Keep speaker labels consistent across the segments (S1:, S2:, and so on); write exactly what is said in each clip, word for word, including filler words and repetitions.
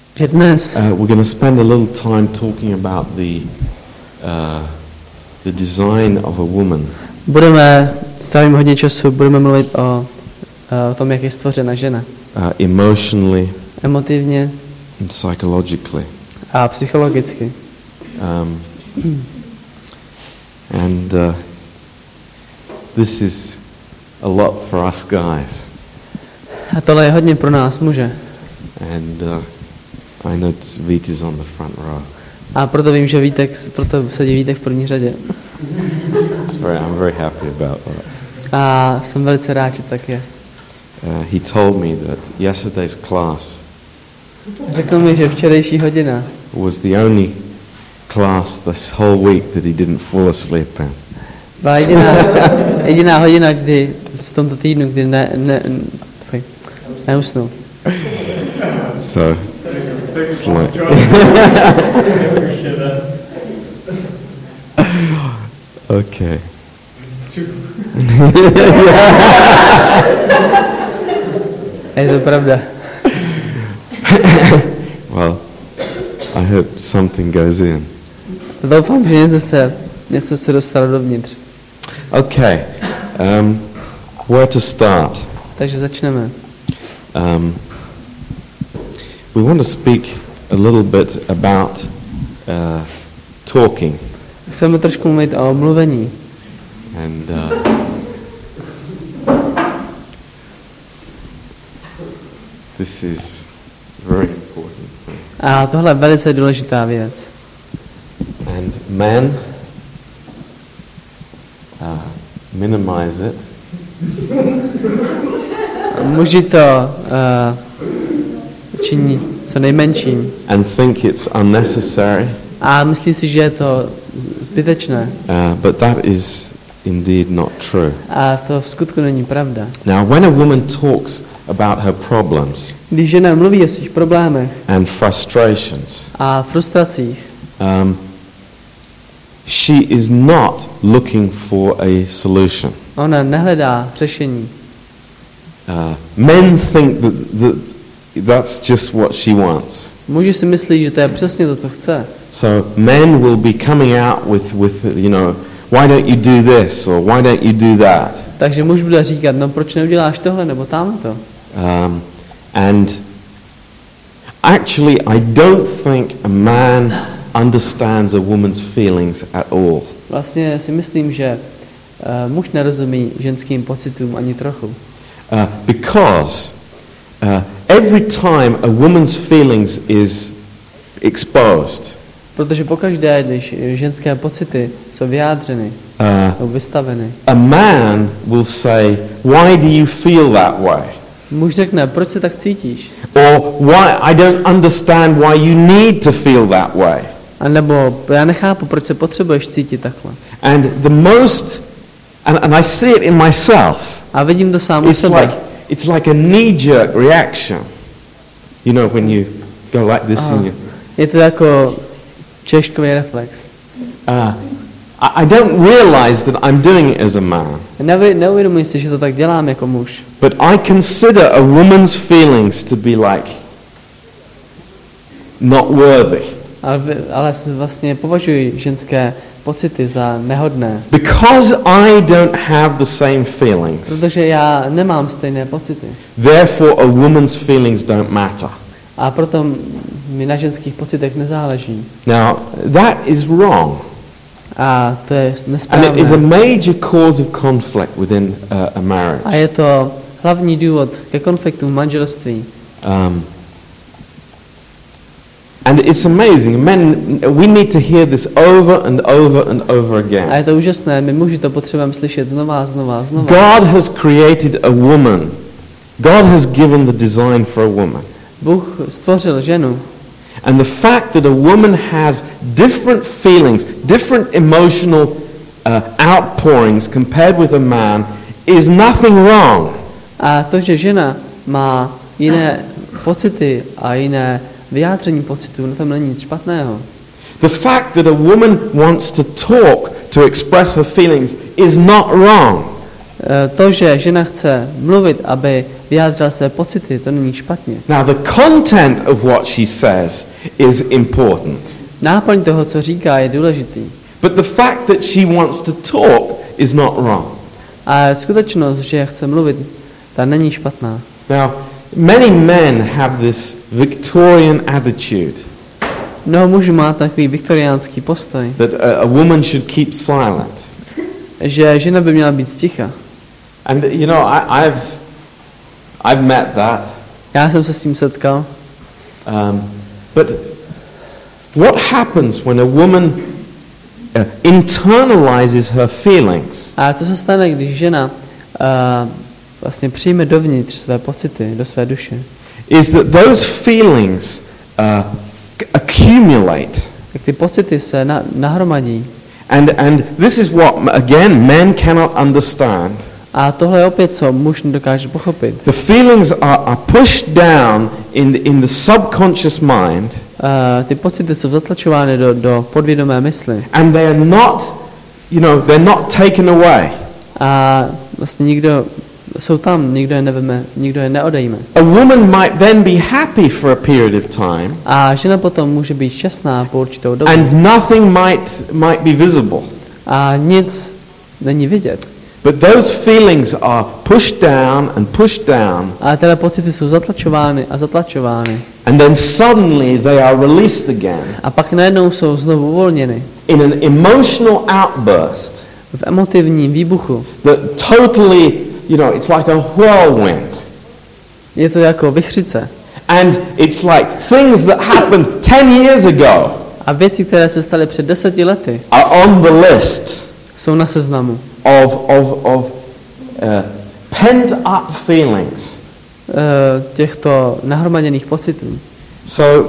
S1: že dnes
S2: uh, we're going to spend a little time talking about the uh, the design of a woman.
S1: budeme, strávíme hodně času, budeme mluvit o, o tom, jak je stvořena žena.
S2: Uh, emotionally,
S1: emotivně
S2: and psychologically.
S1: a psychologicky.
S2: Um, and uh, this is a lot for us guys.
S1: A tohle je hodně pro nás muže.
S2: And uh, I know Vít is on the front row.
S1: A proto vím, že Vítek, proto sedí Vítek v první řadě.
S2: It's very, I'm very happy about that.
S1: A jsem velice rád, že tak je.
S2: Uh, he told me that yesterday's class
S1: Řekl mi, že včerejší hodina
S2: was the only class this whole week that he didn't fall asleep in.
S1: byla jediná, jediná hodina, kdy v tomto týdnu, kdy ne, ne, ne, neusnul.
S2: So, it's like okay.
S1: Je to pravda.
S2: Well, I hope something goes in.
S1: Doufám, že něco se, něco se dostalo dovnitř.
S2: Okay. Um, where to start?
S1: Takže začneme.
S2: Um, we want to speak a little bit about uh, talking.
S1: Chceme trošku mluvit o mluvení.
S2: And uh, this is very important thing.
S1: A tohle je velice důležitá věc.
S2: And men uh, minimize it.
S1: Muži to uh, činí co nejmenším.
S2: And think it's unnecessary.
S1: A myslí si, že je to zbytečné.
S2: Uh, but that is indeed not true.
S1: A to v skutku není pravda.
S2: Now, when a woman talks about her problems
S1: Když žena mluví o svých problémech
S2: and frustrations,
S1: a frustracích,
S2: um, she is not looking for a solution.
S1: ona nehledá řešení.
S2: Uh, men think that, that that's just what she wants.
S1: Muži si myslí, že to je přesně to, co chce.
S2: So men will be coming out with, with you know, why don't you do this or why don't you do that?
S1: Takže muž bude říkat, no proč neuděláš tohle nebo tamto?
S2: Um, and actually, I don't think a man understands a woman's feelings at all.
S1: Vlastně si myslím, že uh, muž nerozumí ženským pocitům ani trochu.
S2: Uh, because uh, every time a woman's feelings is exposed,
S1: Protože pokaždé, když ženské pocity jsou vyjádřeny,
S2: uh,
S1: nebo vystaveny,
S2: a man will say, why do you feel that way?
S1: muž řekne, proč se tak cítíš?
S2: Or why I don't understand why you need to feel that way.
S1: A nebo já nechápu, proč se potřebuješ cítit takhle.
S2: And the most, and, and I see it in myself,
S1: A vidím to sám u
S2: it's
S1: sebe.
S2: like, it's like a knee-jerk reaction. You know, when you go like this
S1: Aha.
S2: and you,
S1: Je to jako češkový reflex.
S2: uh, I, I don't realize that I'm doing it as a man.
S1: Nevy, neuvědomuji si, že to tak dělám jako muž.
S2: But I consider a woman's feelings to be like not worthy.
S1: Ale, vy- ale vlastně považuji ženské pocity za nehodné.
S2: Because I don't have the same feelings,
S1: Protože já nemám stejné pocity.
S2: therefore a woman's feelings don't matter.
S1: A proto mi na ženských pocitech nezáleží.
S2: Now, that is wrong.
S1: A to je
S2: And it is a
S1: nesprávné.
S2: major cause of conflict within uh, a marriage.
S1: A je to hlavní důvod ke konfliktu v manželství.
S2: Um, and it's amazing. Men, we need to hear this over and over and over
S1: A
S2: again.
S1: je to úžasné, my muži to potřebujeme slyšet znova a znova a znova.
S2: God has created a woman. God has given the design for a woman.
S1: Bůh stvořil ženu.
S2: And the fact that a woman has different feelings, different emotional uh, outpourings compared with a man is nothing wrong.
S1: A to, že žena má jiné pocity a jiné vyjádření pocitů, na tom není nic špatného.
S2: The fact that a woman wants to talk to express her feelings is not wrong.
S1: E, To, že žena chce mluvit, aby vyjádřila své pocity, to není špatně.
S2: Now the content of what she says is important.
S1: Náplň toho, co říká, je důležitý.
S2: But the fact that she wants to talk is not wrong.
S1: A skutečnost, že chce mluvit, ta není špatná.
S2: Now, many men have this Victorian attitude
S1: Mnoho mužů má takový viktoriánský postoj,
S2: that a, a woman should keep silent.
S1: že žena by měla být sticha.
S2: And you know, I, I've I've met that.
S1: Já jsem se s tím setkal.
S2: Um, but what happens when a woman uh, internalizes her feelings?
S1: A co se stane, když žena uh, vlastně přijme dovnitř své pocity, do své duše?
S2: Is that those feelings uh, accumulate?
S1: Tak ty pocity se na, nahromadí.
S2: And and this is what again men cannot understand.
S1: A tohle je opět, co muž nedokáže pochopit.
S2: The feelings are, are pushed down in the, in the subconscious mind.
S1: Uh, ty pocity jsou zatlačovány do, do podvědomé mysli.
S2: And they are not, you know, they're not taken away.
S1: A vlastně nikdo, jsou tam, nikdo je neveme, nikdo je neodejme.
S2: A woman might then be happy for a period of time.
S1: A žena potom může být šťastná po určitou dobu.
S2: And nothing might might be visible.
S1: A nic není vidět.
S2: But those feelings are pushed down and pushed down.
S1: A tyhle pocity jsou zatlačovány a zatlačovány.
S2: And then suddenly they are released again.
S1: A pak najednou jsou znovu uvolněny.
S2: In an emotional outburst.
S1: V emotivním výbuchu.
S2: That totally, you know, it's like a whirlwind.
S1: Je to jako vichřice.
S2: And it's like things that happened ten years ago.
S1: A věci, které se staly před deseti lety,
S2: are on the list
S1: jsou na seznamu.
S2: of of of uh, pent up feelings.
S1: Uh, těchto nahromaděných pocitů.
S2: So,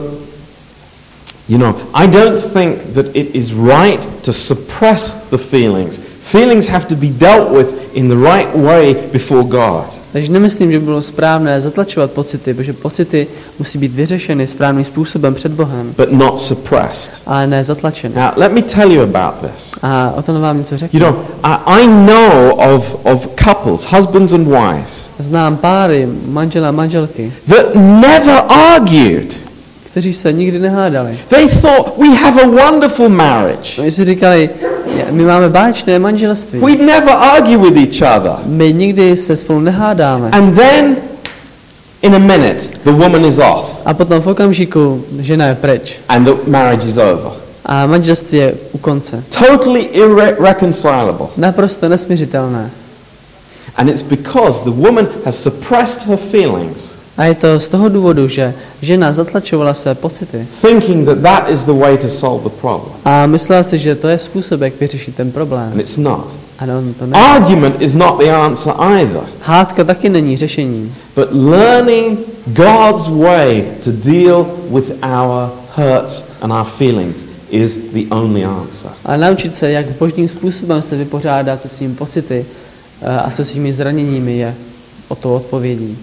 S2: you know, I don't think that it is right to suppress the feelings. Feelings have to be dealt with in the right way before God.
S1: Takže nemyslím, že by bylo správné zatlačovat pocity, protože pocity musí být vyřešeny správným způsobem před Bohem.
S2: But not suppressed.
S1: Ale ne zatlačeny.
S2: Now, let me tell you about this.
S1: A o tom vám něco řeknu.
S2: You know, I, I know of of couples, husbands and wives,
S1: Znám páry, manžela a manželky,
S2: that never argued.
S1: kteří se nikdy nehádali.
S2: They thought we have a wonderful marriage.
S1: Oni si říkali, my máme báječné manželství.
S2: We never argue with each other.
S1: My nikdy se spolu nehádáme.
S2: And then, in a minute, the woman is off.
S1: A potom v okamžiku žena je pryč.
S2: And the marriage is over.
S1: A manželství je u konce.
S2: Totally irreconcilable.
S1: Naprosto nesmiřitelné.
S2: And it's because the woman has suppressed her feelings,
S1: A je to z toho důvodu, že žena zatlačovala své pocity.
S2: thinking that that is the way to solve the problem.
S1: A myslela si, že to je způsob, jak vyřešit ten problém.
S2: And it's not.
S1: Ano, to není.
S2: Argument is not the answer either.
S1: Hádka taky není řešením.
S2: But learning God's way to deal with our hurts and our feelings is the only answer.
S1: Ale naučit se, jak božním způsobem se vypořádat se svými pocity a se svými zraněními, je o to odpovědí.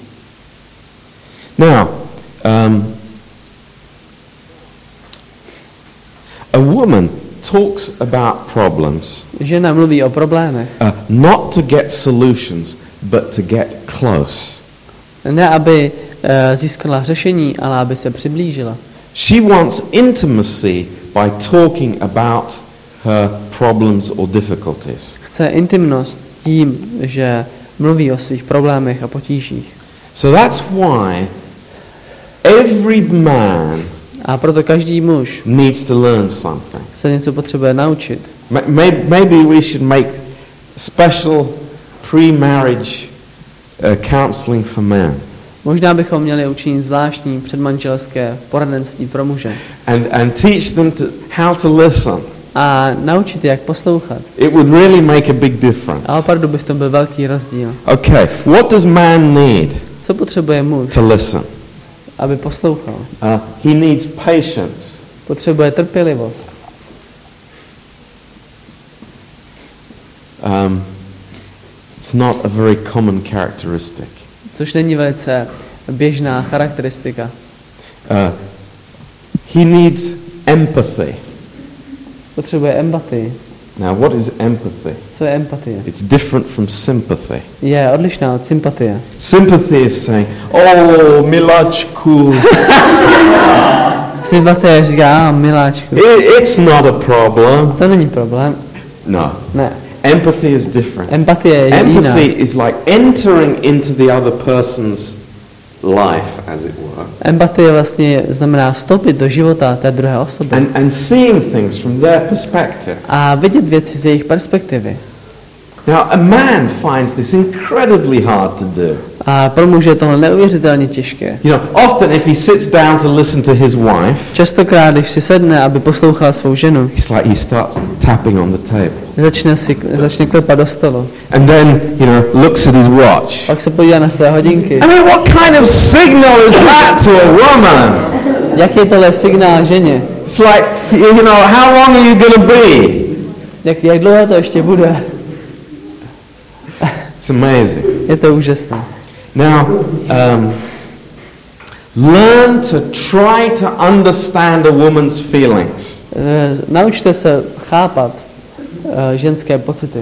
S2: Now, um, a woman talks about problems
S1: Žena mluví o problémech.
S2: uh, not to get solutions, but to get close.
S1: Ne, aby uh, získala řešení, ale aby se přiblížila.
S2: She wants intimacy by talking about her problems or difficulties.
S1: Chce intimnost tím, že mluví o svých problémech a potížích.
S2: So that's why every man
S1: A proto každý muž
S2: needs to learn something.
S1: se něco potřebuje naučit.
S2: Maybe, maybe we should make special pre-marriage uh, counseling for men.
S1: Možná bychom měli učinit zvláštní předmanželské poradenství pro muže.
S2: And, and teach them to, how to listen.
S1: A naučit je, jak poslouchat.
S2: It would really make a big difference.
S1: A opravdu by v tom byl velký rozdíl.
S2: Okay, what does man need
S1: Co potřebuje muž,
S2: to listen?
S1: aby poslouchal?
S2: Uh, he needs patience.
S1: Potřebuje trpělivost.
S2: Um, it's not a very common characteristic.
S1: Což není velice běžná charakteristika.
S2: Uh, he needs empathy.
S1: Potřebuje empatii.
S2: Now, what is empathy?
S1: Co je empatie?
S2: It's different from sympathy.
S1: Je odlišná od sympatie.
S2: Sympathy is saying, oh, miláčku.
S1: Sympatie říká, ah, miláčku.
S2: It, it's not a problem.
S1: To není problém.
S2: No.
S1: Ne.
S2: Empathy is different.
S1: Empatie je jiná.
S2: Empathy is like entering into the other person's life, as it were.
S1: Empatie vlastně znamená vstoupit do života té druhé osoby.
S2: And, and seeing things from their perspective.
S1: A vidět věci z jejich perspektivy.
S2: Now, a man finds this incredibly hard to do.
S1: A pro muže je tohle neuvěřitelně těžké.
S2: You know, often if he sits down to listen to his wife,
S1: Častokrát, když si sedne, aby poslouchal svou ženu,
S2: it's like he starts tapping on the table.
S1: začne si začne klepat do stolu.
S2: And then, you know, looks at his watch.
S1: Pak se podívá na své hodinky.
S2: I mean, what kind of signal is that to a woman?
S1: Jaký je tohle signál ženě?
S2: It's like, you know, how long are you going to be?
S1: Jak, jak dlouho to ještě bude?
S2: It's amazing.
S1: Je to úžasné.
S2: Now, um, learn to try to understand a woman's feelings.
S1: E, naučte se chápat e, ženské pocity.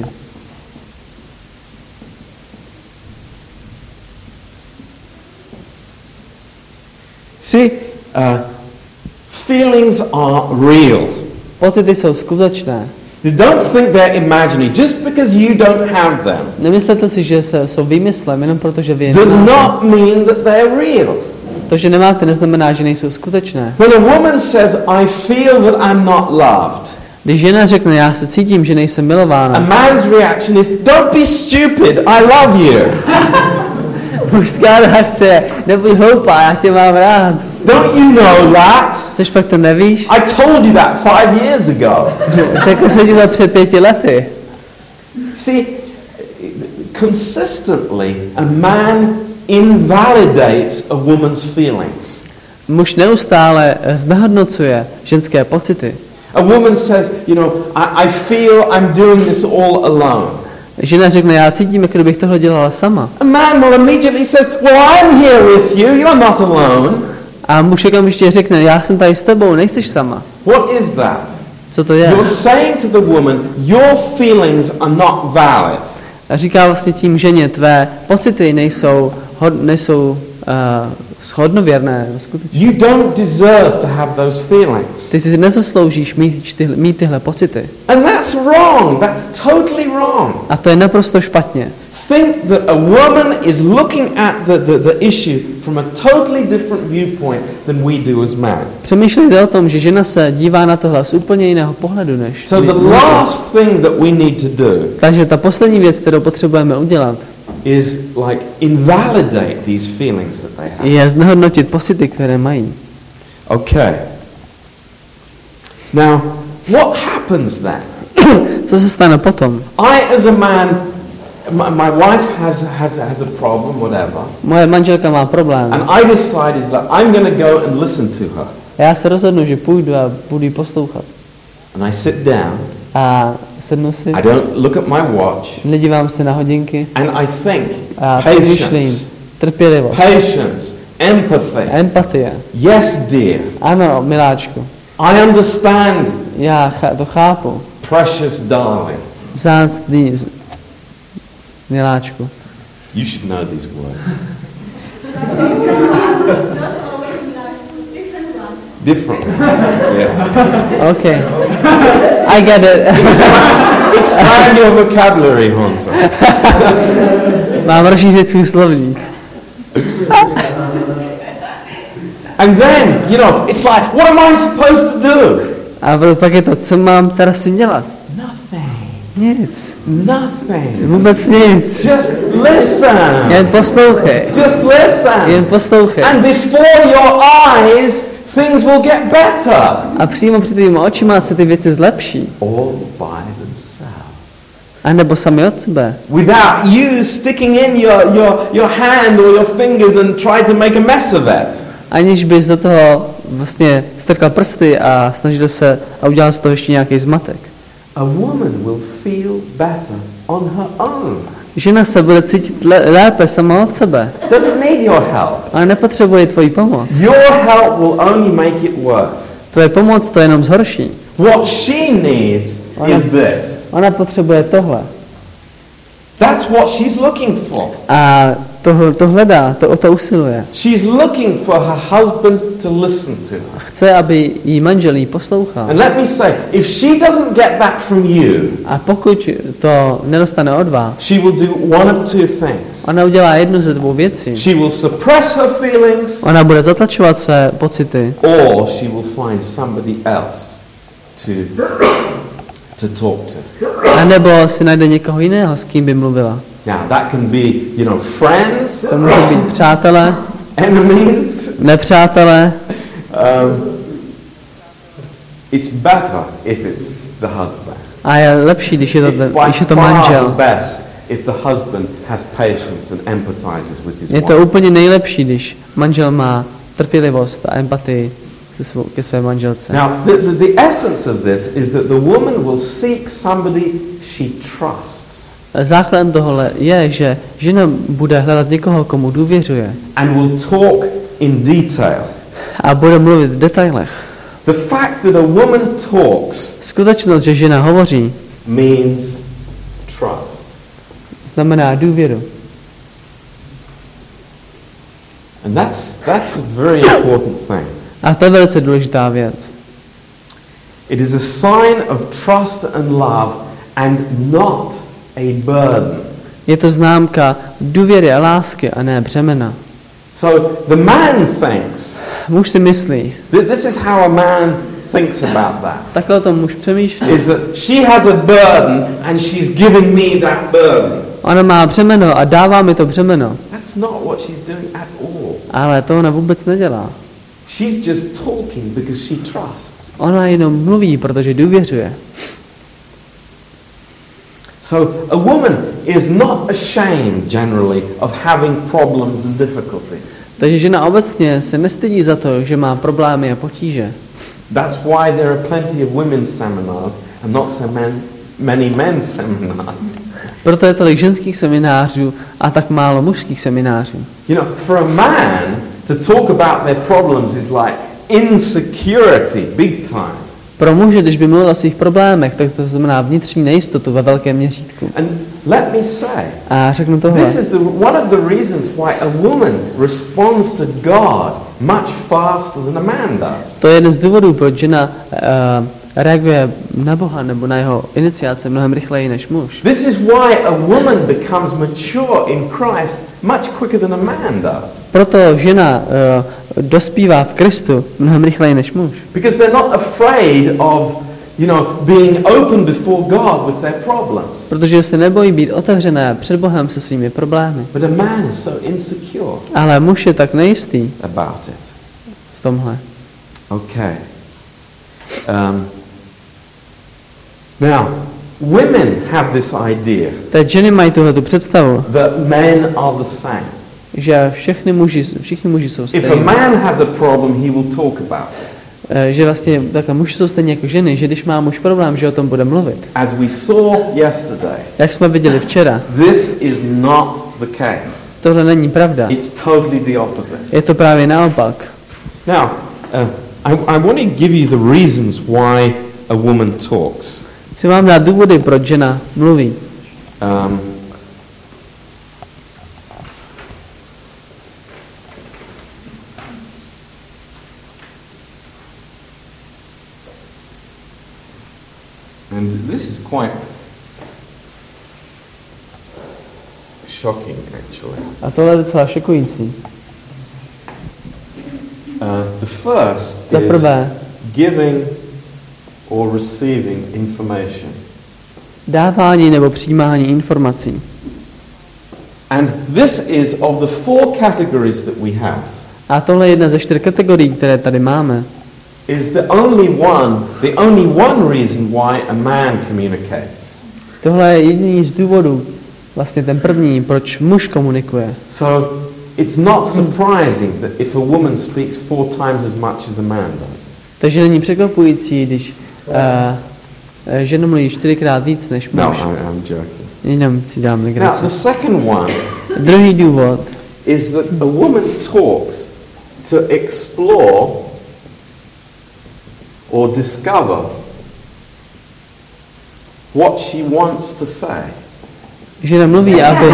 S2: See, uh, feelings are real.
S1: Pocity jsou skutečné.
S2: Don't think they're imaginary. Just because you don't have them
S1: Nemyslete si, že se, jsou výmyslem, jenom protože vy je
S2: does
S1: nemáte.
S2: not mean that they're real.
S1: To, že nemáte, neznamená, že nejsou skutečné.
S2: When a woman says, I feel that I'm not loved,
S1: Když žena řekne, já se cítím, že nejsem
S2: a
S1: milována,
S2: man's reaction is, don't be stupid, I love you.
S1: mužská reakce je, nebuď hloupá, já tě mám rád.
S2: Don't you know that?
S1: Což pak to nevíš?
S2: I told you that five years ago.
S1: Řekl jsem ti to před pěti lety.
S2: See, consistently a man invalidates a woman's feelings.
S1: Muž neustále znehodnocuje ženské pocity.
S2: A woman says, you know, I, I feel I'm doing this all alone.
S1: Žena řekne, já cítím, jako kdybych tohle dělala sama.
S2: A man will immediately says, well, I'm here with you, you're not alone.
S1: A muž okamžitě řekne, já jsem tady s tebou, nejseš sama.
S2: What is that?
S1: Co to je?
S2: You're saying to the woman, your feelings are not valid.
S1: A říká vlastně tím ženě, tvé pocity nejsou, hod, nejsou uh, hodnověrné. Skutečně.
S2: You don't deserve to have those feelings.
S1: Ty si nezasloužíš mít, tyhle, mít tyhle pocity.
S2: And that's wrong. That's totally wrong.
S1: A to je naprosto špatně.
S2: Think that a woman is looking at the, the, the issue from a totally different viewpoint than we do as men.
S1: Přemýšlejte o tom, že žena se dívá na tohle z úplně jiného pohledu než
S2: So the last thing that we need to do
S1: Takže ta poslední věc, kterou potřebujeme udělat,
S2: is like invalidate these feelings that they have.
S1: je znehodnotit pocity, které mají.
S2: Okay. Now, what happens then?
S1: Co se stane potom?
S2: I, as a man, my, my wife has, has, has a problem, whatever,
S1: Moje manželka má problém.
S2: and I decide is that I'm going to go and listen to her.
S1: Já se rozhodnu, že půjdu a budu ji poslouchat.
S2: And I sit down,
S1: A sednu si,
S2: I don't look at my watch,
S1: nedívám se na hodinky
S2: and I think,
S1: a přemýšlím.
S2: patience,
S1: Trpělivost.
S2: patience, empathy.
S1: Empatie.
S2: Yes, dear,
S1: Ano, miláčku.
S2: I understand,
S1: Já ch- to chápu.
S2: precious darling.
S1: Vzácný miláčku.
S2: You should know these words. Different. Yes.
S1: Okay. I get it.
S2: Expand your vocabulary, Hansa.
S1: Mám rozšířit svůj slovník.
S2: And then, you know, it's like, what am I supposed to do?
S1: A pak je to, co mám teda s tím dělat?
S2: Nothing.
S1: Nic.
S2: Nothing.
S1: Vůbec nic.
S2: Just listen.
S1: Jen poslouchej.
S2: Just listen.
S1: Jen poslouchej.
S2: And before your eyes, things will get better.
S1: A přímo před tvýma očima se ty věci zlepší.
S2: All by themselves.
S1: A nebo sami od sebe.
S2: Without you sticking in your, your, your hand or your fingers and try to make a mess of it.
S1: Aniž bys do toho vlastně strkal prsty a snažil se a udělal z toho ještě nějaký zmatek.
S2: A woman will feel better on her own.
S1: Žena se bude cítit lé- lépe sama od sebe.
S2: Doesn't need your help.
S1: Ale nepotřebuje tvoji pomoc.
S2: Your help will only make it worse.
S1: Tvoje pomoc to jenom zhorší.
S2: What she needs
S1: Ona,
S2: is this.
S1: ona potřebuje tohle.
S2: That's what she's looking for.
S1: A to, to hledá, to o to usiluje.
S2: She's looking for her husband to listen to her.
S1: Chce, aby jí manžel jí poslouchal.
S2: And let me say, if she doesn't get that from you,
S1: A pokud to nedostane od vás,
S2: she will do one of two things.
S1: ona udělá jednu ze dvou věcí.
S2: She will suppress her feelings,
S1: Ona bude zatlačovat své pocity,
S2: or she will find somebody else to, to talk to.
S1: anebo si najde někoho jiného, s kým by mluvila.
S2: Now, that can be, you know, friends,
S1: To může být přátelé,
S2: enemies.
S1: nepřátelé.
S2: Um, it's better if it's the husband.
S1: A je lepší, když je to,
S2: It's
S1: ten,
S2: by
S1: když je to
S2: far the
S1: manžel.
S2: best if the husband has patience and empathizes with his
S1: Je
S2: wife.
S1: to úplně nejlepší, když manžel má trpělivost a empatii ke, svou, ke své manželce.
S2: Now, the, the, the essence of this is that the woman will seek somebody she trusts
S1: Základem tohle je, že žena bude hledat někoho, komu důvěřuje
S2: and will talk in detail.
S1: a bude mluvit v detailech.
S2: The fact that a woman talks
S1: Skutečnost, že žena hovoří,
S2: means trust.
S1: znamená důvěru.
S2: And that's, that's a very important thing.
S1: A to je velice důležitá věc.
S2: It is a sign of trust and love and not a burden.
S1: Je to známka důvěry a lásky a ne břemena.
S2: So the man thinks,
S1: Muž si myslí,
S2: th- this is how a man thinks about that,
S1: takhle o tom muž přemýšlí.
S2: is that she has a burden and she's giving me that burden.
S1: Ona má břemeno a dává mi to břemeno,
S2: That's not what she's doing at all.
S1: ale to ona vůbec nedělá.
S2: She's just talking because she trusts.
S1: Ona jenom mluví, protože důvěřuje.
S2: So a woman is not ashamed generally of having problems and difficulties.
S1: Takže žena obecně se nestydí za to, že má problémy a potíže.
S2: That's why there are plenty of women's seminars and not so man, many men's seminars.
S1: Proto je tolik ženských seminářů a tak málo mužských seminářů.
S2: You know, for a man to talk about their problems is like insecurity, big time.
S1: Pro muže, když by mluvil o svých problémech, tak to znamená vnitřní nejistotu ve velkém měřítku.
S2: And let me say,
S1: A řeknu tohle.
S2: this is the, one of the reasons why a woman responds to God much faster than a man does.
S1: To je jeden z důvodů, proč žena uh, reaguje na Boha nebo na jeho iniciace mnohem rychleji než muž.
S2: This is why a woman becomes mature in Christ much quicker than a man does.
S1: Proto žena uh, dospívá v Kristu mnohem rychleji než muž.
S2: Because they're not afraid of, you know, being open before God with their problems.
S1: Protože se nebojí být otevřené před Bohem se svými problémy.
S2: But a man is so insecure
S1: Ale muž je tak nejistý
S2: about it.
S1: v tomhle.
S2: Okay. Um, now, women have this idea
S1: Teď ženy mají tuhletu představu,
S2: that men are the same.
S1: že všechny muži, všichni muži jsou
S2: If a
S1: stejní.
S2: man has a problem, he will talk about it.
S1: Eh, Že vlastně takhle muži jsou stejně jako ženy, že když má muž problém, že o tom bude mluvit.
S2: As we saw yesterday,
S1: Jak jsme viděli včera,
S2: this is not the case.
S1: tohle není pravda.
S2: It's totally the opposite.
S1: Je to právě naopak.
S2: Now, uh, I, I want to give you the reasons why a woman talks.
S1: Chci vám dát důvody, proč žena mluví.
S2: Um, and this is quite shocking, actually.
S1: A tohle je docela šokující.
S2: Uh, the first
S1: Za
S2: is
S1: prvé,
S2: giving or receiving information.
S1: dávání nebo přijímání informací.
S2: And this is of the four categories that we have,
S1: A tohle je jedna ze čtyř kategorií, které tady máme.
S2: is the only one, the only one reason why a man communicates.
S1: Tohle je jediný z důvodů, vlastně ten první, proč muž komunikuje.
S2: So it's not surprising that if a woman speaks four times as much as a man does.
S1: Takže není překvapující, když uh, žena mluví čtyřikrát víc než
S2: No,
S1: muž.
S2: I, I'm joking.
S1: Jenom si dám
S2: Now,
S1: legraci.
S2: the second one
S1: Druhý důvod
S2: is that a woman talks to explore or discover what she wants to say.
S1: Žena mluví, aby,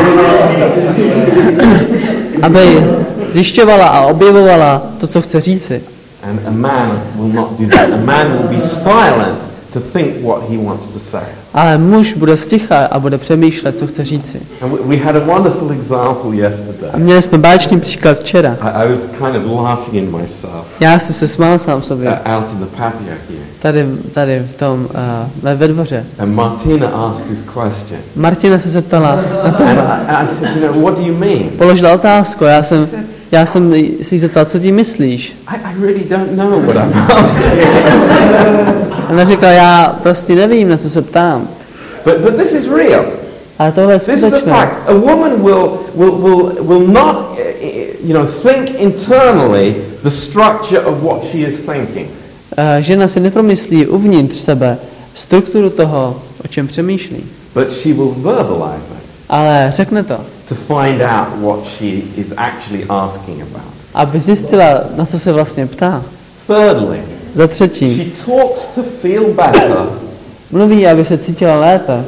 S1: aby zjišťovala a objevovala to, co chce říci.
S2: And a man will not do that. A man will be silent to think what he wants to say.
S1: Ale muž bude sticha a bude přemýšlet, co chce říci.
S2: And we, we had a wonderful example yesterday.
S1: A měli jsme báječný příklad včera.
S2: I, I was kind of laughing in myself.
S1: Já jsem se smál sám sobě.
S2: Uh, out in the patio here.
S1: Tady, tady v tom, uh, ve dvoře.
S2: And Martina asked this question.
S1: Martina se zeptala na to.
S2: And I, I said, you know, what do you mean?
S1: Položila otázku. Já jsem, já jsem si jí zeptal, co ti myslíš?
S2: I, I really don't know what I'm asking.
S1: Ona řekla, já prostě nevím, na co se ptám.
S2: But, but this is real.
S1: Ale tohle je
S2: This is a
S1: skutečné.
S2: fact. A woman will, will, will, will not, you know, think internally the structure of what she is thinking.
S1: Uh, žena si nepromyslí uvnitř sebe strukturu toho, o čem přemýšlí.
S2: But she will verbalize it
S1: Ale řekne to,
S2: to find out what she is actually asking about.
S1: aby zjistila, na co se vlastně ptá.
S2: Thirdly,
S1: Za třetí,
S2: she talks to feel better
S1: mluví, aby se cítila lépe,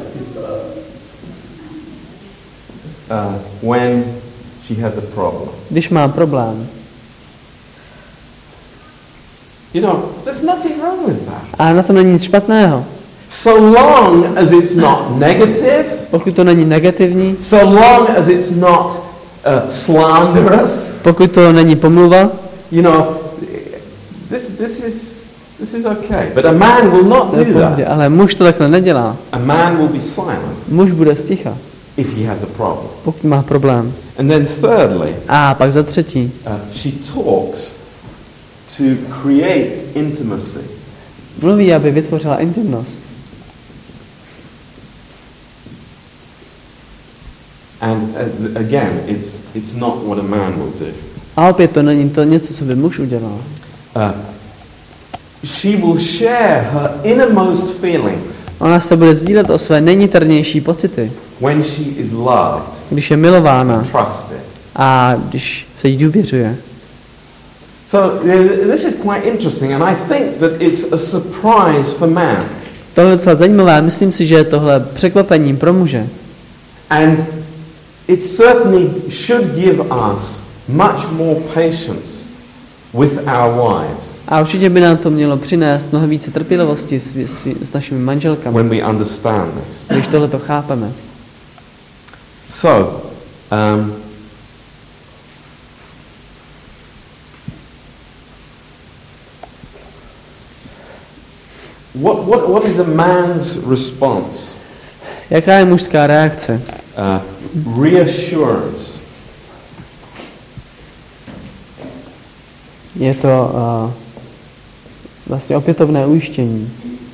S2: uh, when she has a problem.
S1: když má problém.
S2: You know, there's nothing wrong with that.
S1: A na tom není nic špatného.
S2: So long as it's not negative,
S1: Pokud to není negativní,
S2: so long as it's not uh, slanderous,
S1: pokud to není pomluva,
S2: you know, this, this, is, this is okay. But a man will not
S1: to je v
S2: do
S1: pohodě.
S2: that.
S1: Ale muž to takhle nedělá.
S2: A man will be silent
S1: Muž bude sticha,
S2: if he has a problem.
S1: pokud má problém.
S2: And then thirdly,
S1: A pak za třetí,
S2: uh, she talks to create intimacy.
S1: mluví, aby vytvořila intimnost.
S2: And uh, again, it's, it's not what a man will do.
S1: A opět to není to něco, co by muž udělal.
S2: Uh, she will share her innermost feelings
S1: Ona se bude sdílet o své nejniternější pocity,
S2: when she is loved,
S1: když je milována
S2: trusted.
S1: a když se jí důvěřuje.
S2: So uh, this is quite interesting, and I think that it's a surprise for man.
S1: Tohle je docela zajímavé, myslím si, že je tohle překvapením pro muže.
S2: And it certainly should give us much more patience with our wives
S1: A určitě by nám to mělo přinést mnoho více trpělivosti s, s, s našimi manželkami,
S2: when we understand this.
S1: když tohle to chápeme.
S2: So, um, what, what, what is a man's response?
S1: Jaká je mužská reakce?
S2: Uh, reassurance.
S1: Je to uh, vlastně opětovné ujištění.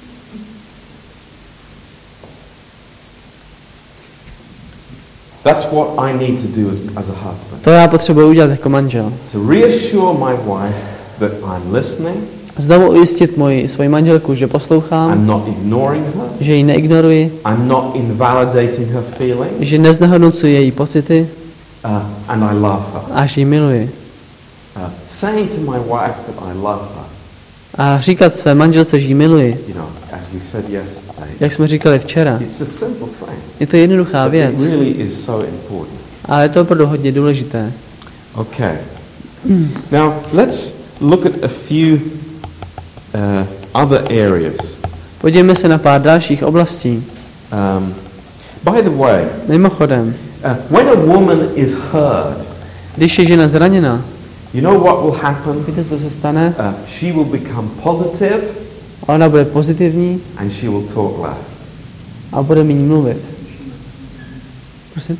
S2: That's what I need to do as, as a husband.
S1: To já potřebuji udělat jako manžel.
S2: To reassure my wife that I'm listening,
S1: Znovu ujistit moji, svoji manželku, že poslouchám,
S2: I'm not ignoring her,
S1: že ji neignoruji,
S2: I'm not invalidating her feelings,
S1: že neznehodnocuji její pocity
S2: uh, and I love her.
S1: a že ji miluji.
S2: Uh, saying to my wife that I love her,
S1: A říkat své manželce, že ji miluji,
S2: you know, as we said yesterday,
S1: jak jsme říkali včera,
S2: it's a simple thing.
S1: je to jednoduchá
S2: But
S1: věc,
S2: it really is so important.
S1: ale je to opravdu hodně důležité.
S2: Okay. Now let's look at a few uh, other areas.
S1: Podívejme se na pár dalších oblastí.
S2: Um, by the way,
S1: Mimochodem,
S2: uh, when a woman is hurt,
S1: když je žena zraněna,
S2: you know what will happen?
S1: víte, co se stane?
S2: Uh, she will become positive
S1: Ona bude pozitivní
S2: and she will talk less.
S1: a bude méně mluvit. Prosím?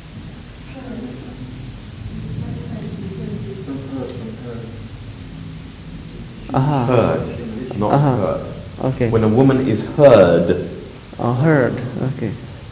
S1: Aha,
S2: Heard, not
S1: Aha.
S2: heard.
S1: okay.
S2: When a woman is heard,
S1: Oh, heard, okay.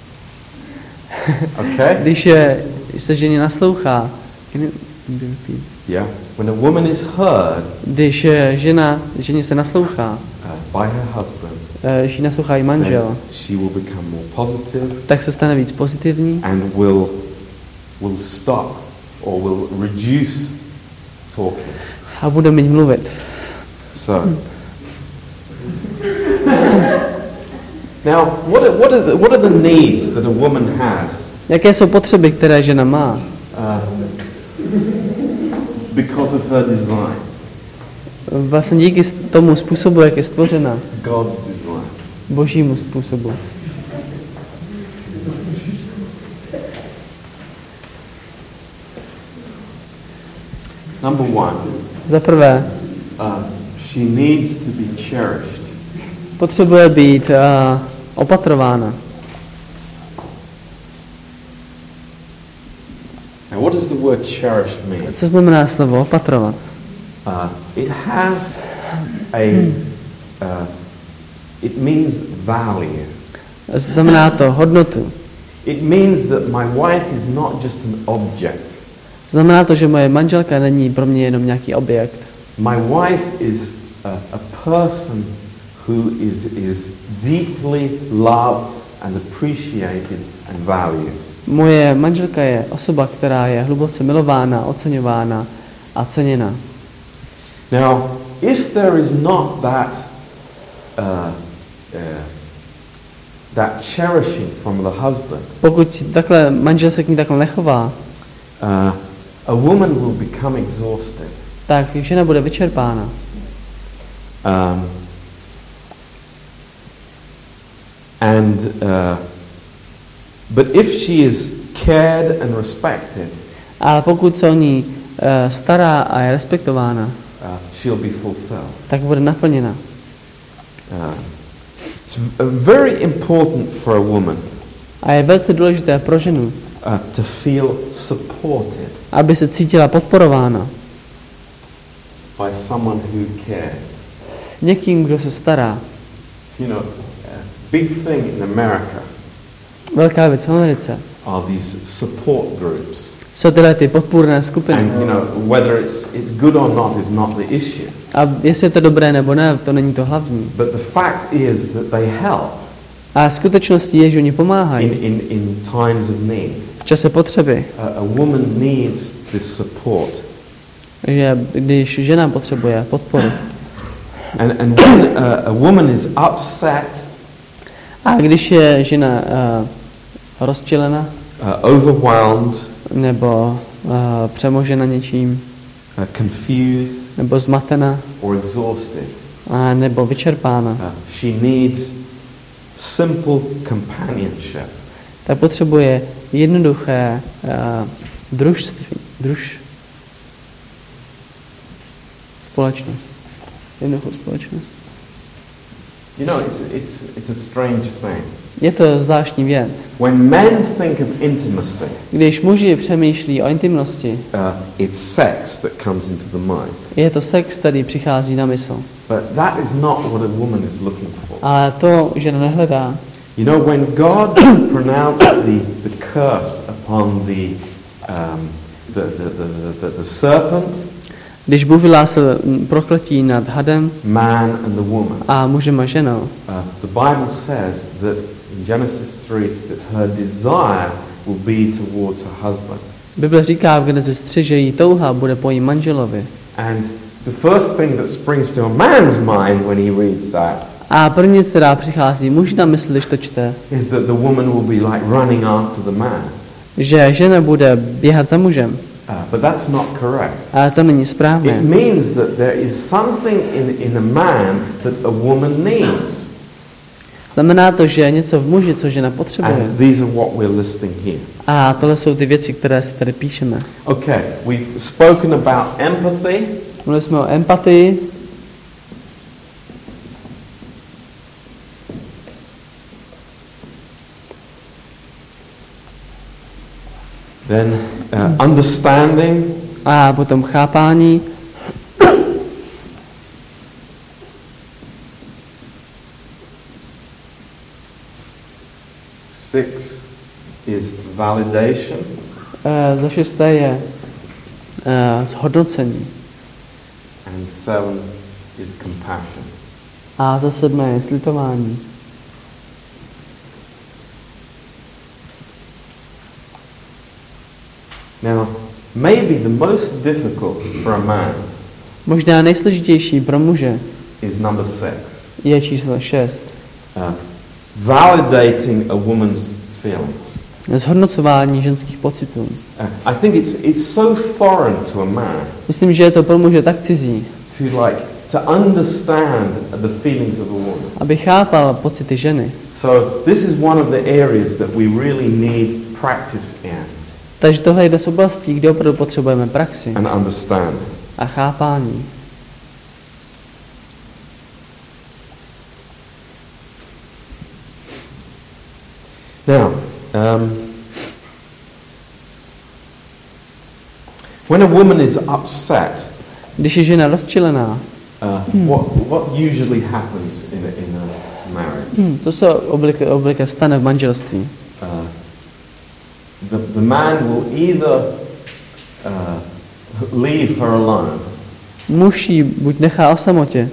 S2: okay?
S1: Když, je, když se ženě naslouchá, can you- can you repeat?
S2: Yeah. When a woman is heard
S1: Když je žena, ženě se naslouchá,
S2: uh, by her husband,
S1: eh, když ji naslouchá i
S2: then
S1: manžel,
S2: she will become more positive
S1: tak se stane víc pozitivní
S2: and will will stop or will reduce talking.
S1: a bude méně mluvit.
S2: So, Now, what are, what are, the, what are the needs that a woman has?
S1: Jaké jsou potřeby, které žena má?
S2: Uh, because of her design.
S1: Vlastně díky tomu způsobu, jak je stvořena.
S2: God's design.
S1: Božímu způsobu.
S2: Number one.
S1: Za prvé,
S2: uh, she needs to be cherished.
S1: Potřebuje být uh, opatrována.
S2: Now, what does the word cherish mean?
S1: Co znamená slovo opatrovat?
S2: Uh, it has a, uh, it means value.
S1: Znamená to hodnotu.
S2: It means that my wife is not just an object.
S1: Znamená to, že moje manželka není pro mě jenom nějaký objekt.
S2: My wife is a, a person who is, is deeply loved and appreciated and valued.
S1: Moje manželka je osoba, která je hluboce milována, oceňována a ceněna.
S2: Now, if there is not that uh, uh, that cherishing from the husband,
S1: Pokud takhle manžel se k ní takhle nechová,
S2: uh, a woman will become exhausted.
S1: tak žena bude vyčerpána.
S2: Um, and uh, but if she is cared and respected,
S1: Ale pokud se o ní uh, stará a je respektována,
S2: uh, she'll be fulfilled.
S1: tak bude naplněna.
S2: Uh, it's very important for a woman
S1: A je velice důležité pro ženu,
S2: uh, to feel supported
S1: aby se cítila podporována
S2: by someone who cares.
S1: někým, kdo se stará.
S2: You know, a big thing in America
S1: Velká věc v Americe
S2: are these support groups.
S1: jsou tyhle ty podpůrné skupiny.
S2: And you know, whether it's it's good or not is not the issue.
S1: A jestli je to dobré nebo ne, to není to hlavní.
S2: But the fact is that they help
S1: A skutečností je, že oni pomáhají
S2: in, in, in times of need.
S1: v čase potřeby.
S2: A, a woman needs this support.
S1: Že když žena potřebuje podporu.
S2: And, and when uh, a woman is upset,
S1: A když je žena uh, rozčilena
S2: uh, overwhelmed,
S1: nebo uh, přemožena něčím,
S2: uh, confused,
S1: nebo zmatena,
S2: or exhausted,
S1: a nebo vyčerpána,
S2: uh, she needs simple companionship.
S1: tak potřebuje jednoduché uh, družství, druž, společnost. Jednoduchou společnost.
S2: You know, it's, it's, it's a strange thing.
S1: Je to zvláštní věc.
S2: When men think of intimacy,
S1: Když muži přemýšlí o intimnosti,
S2: uh, it's sex that comes into the mind.
S1: je to sex, který přichází na mysl.
S2: But that is not what a woman is looking for.
S1: Ale to žena nehledá.
S2: You know, when God pronounced the, the curse upon the, um, the, the, the, the, the serpent,
S1: Když Bůh vyhlásil prokletí nad hadem
S2: man and the woman,
S1: a mužem a ženou,
S2: uh, the Bible says that in Genesis three that her desire will be towards her husband.
S1: Bible říká v Genesis tři, že jí touha bude po jím manželovi.
S2: And the first thing that springs to a man's mind when he reads that
S1: A první věc, která přichází muži na mysl, když to čte,
S2: is that the woman will be like running after the man.
S1: že žena bude běhat za mužem.
S2: Uh, but that's not correct.
S1: Ale to není správné.
S2: It means that there is something in, in a man that a woman needs.
S1: Znamená to, že něco v muži, co žena potřebuje.
S2: And these are what we're listing here.
S1: A tohle jsou ty věci, které si tady píšeme.
S2: Okay, we've spoken about empathy.
S1: Mluvili jsme o empatii.
S2: Then uh, understanding.
S1: A potom chápání.
S2: Six is validation.
S1: E, za šesté je e, zhodnocení.
S2: And seven is compassion.
S1: A za sedmé je slitování.
S2: Now, maybe the most difficult for a man
S1: Možná nejsložitější pro muže
S2: is number six.
S1: je číslo šest.
S2: Uh, validating a woman's feelings.
S1: Zhodnocování ženských pocitů.
S2: Uh, I think it's it's so foreign to a man.
S1: Myslím, že je to pro muže tak cizí,
S2: To like to understand the feelings of a woman.
S1: aby chápal pocity ženy.
S2: So this is one of the areas that we really need practice in
S1: Takže tohle jde z oblastí, kde opravdu potřebujeme praxi
S2: and understand.
S1: a chápání.
S2: Now, um, when a woman is upset,
S1: Když je žena rozčilená,
S2: uh, what what usually happens in a, in a marriage?
S1: hmm, to se obvykle, obvykle stane v manželství.
S2: Uh, the the man will either uh, leave her alone,
S1: Muž ji buď nechá o samotě,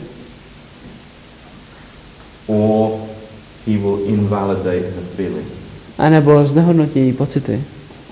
S2: or he will invalidate her feelings.
S1: anebo znehodnotí její pocity.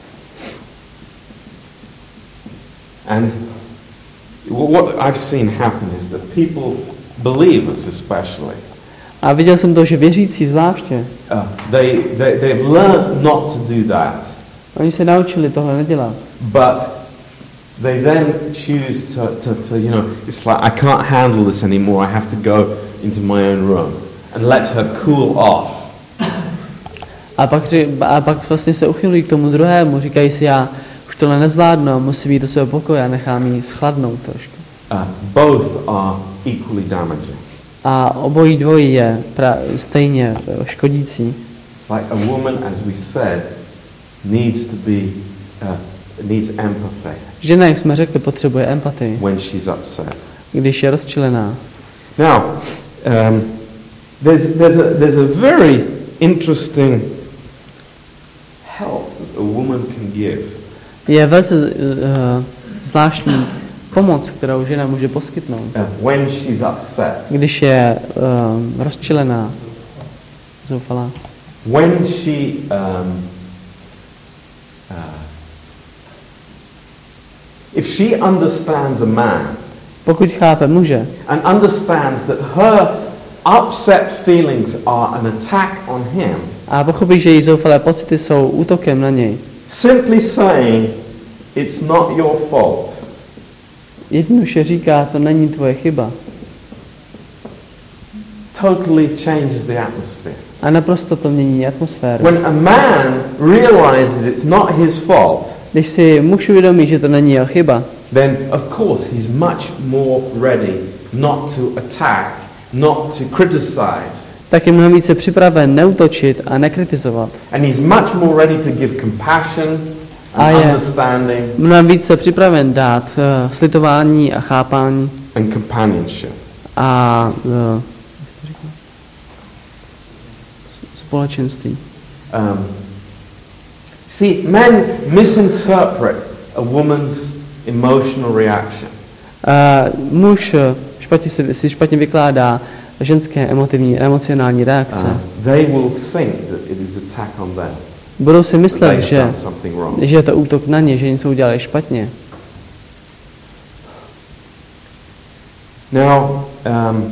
S2: And what I've seen happen is that people, believers especially,
S1: A viděl jsem to, že věřící zvláště,
S2: uh, they, they they've learned not to do that,
S1: oni se naučili tohle nedělat.
S2: but they then choose to, to, to you know, it's like I can't handle this anymore. I have to go into my own room and let her cool off.
S1: A pak, a pak vlastně se uchylují k tomu druhému, říkají si, já už tohle nezvládnu, musím jít do svého pokoje a nechám jí schladnout trošku.
S2: Uh, both are equally damaging.
S1: A obojí dvojí je pra, stejně škodící.
S2: It's like a woman, as we said, needs to be uh, needs empathy
S1: Žena, jak jsme řekli, potřebuje empatii,
S2: when she's upset.
S1: když je rozčilená.
S2: Now, um, there's there's a there's a very interesting help that a woman can give.
S1: Je velice uh, zvláštní pomoc, kterou žena může poskytnout,
S2: Uh, when she's upset,
S1: když je uh, rozčilená, zoufalá.
S2: when she um, uh, if she understands a man
S1: Pokud chápe muže
S2: and understands that her upset feelings are an attack on him,
S1: a pochopí, že její zoufalé pocity jsou útokem na něj,
S2: simply saying it's not your fault
S1: jednoduše říká, to není tvoje chyba.
S2: totally changes the atmosphere.
S1: A naprosto to mění atmosféru.
S2: When a man realizes it's not his fault,
S1: Když si muž uvědomí, že to není jeho chyba,
S2: then of course he's much more ready not to attack, not to criticize,
S1: tak je mnohem více připraven neútočit a nekritizovat.
S2: and he's much more ready to give compassion
S1: A
S2: and
S1: je
S2: understanding
S1: mnohem více připraven dát uh, slitování a chápání
S2: and companionship.
S1: a uh, společenství.
S2: Um, see, men misinterpret a woman's emotional reaction.
S1: Uh, muž špatně si, si špatně vykládá ženské emotivní, emocionální reakce.
S2: Uh, they will think that it is attack on them.
S1: Budou si
S2: That
S1: myslet,
S2: they've
S1: že,
S2: done something wrong.
S1: že je to útok na ně, že něco udělali špatně.
S2: Now, um,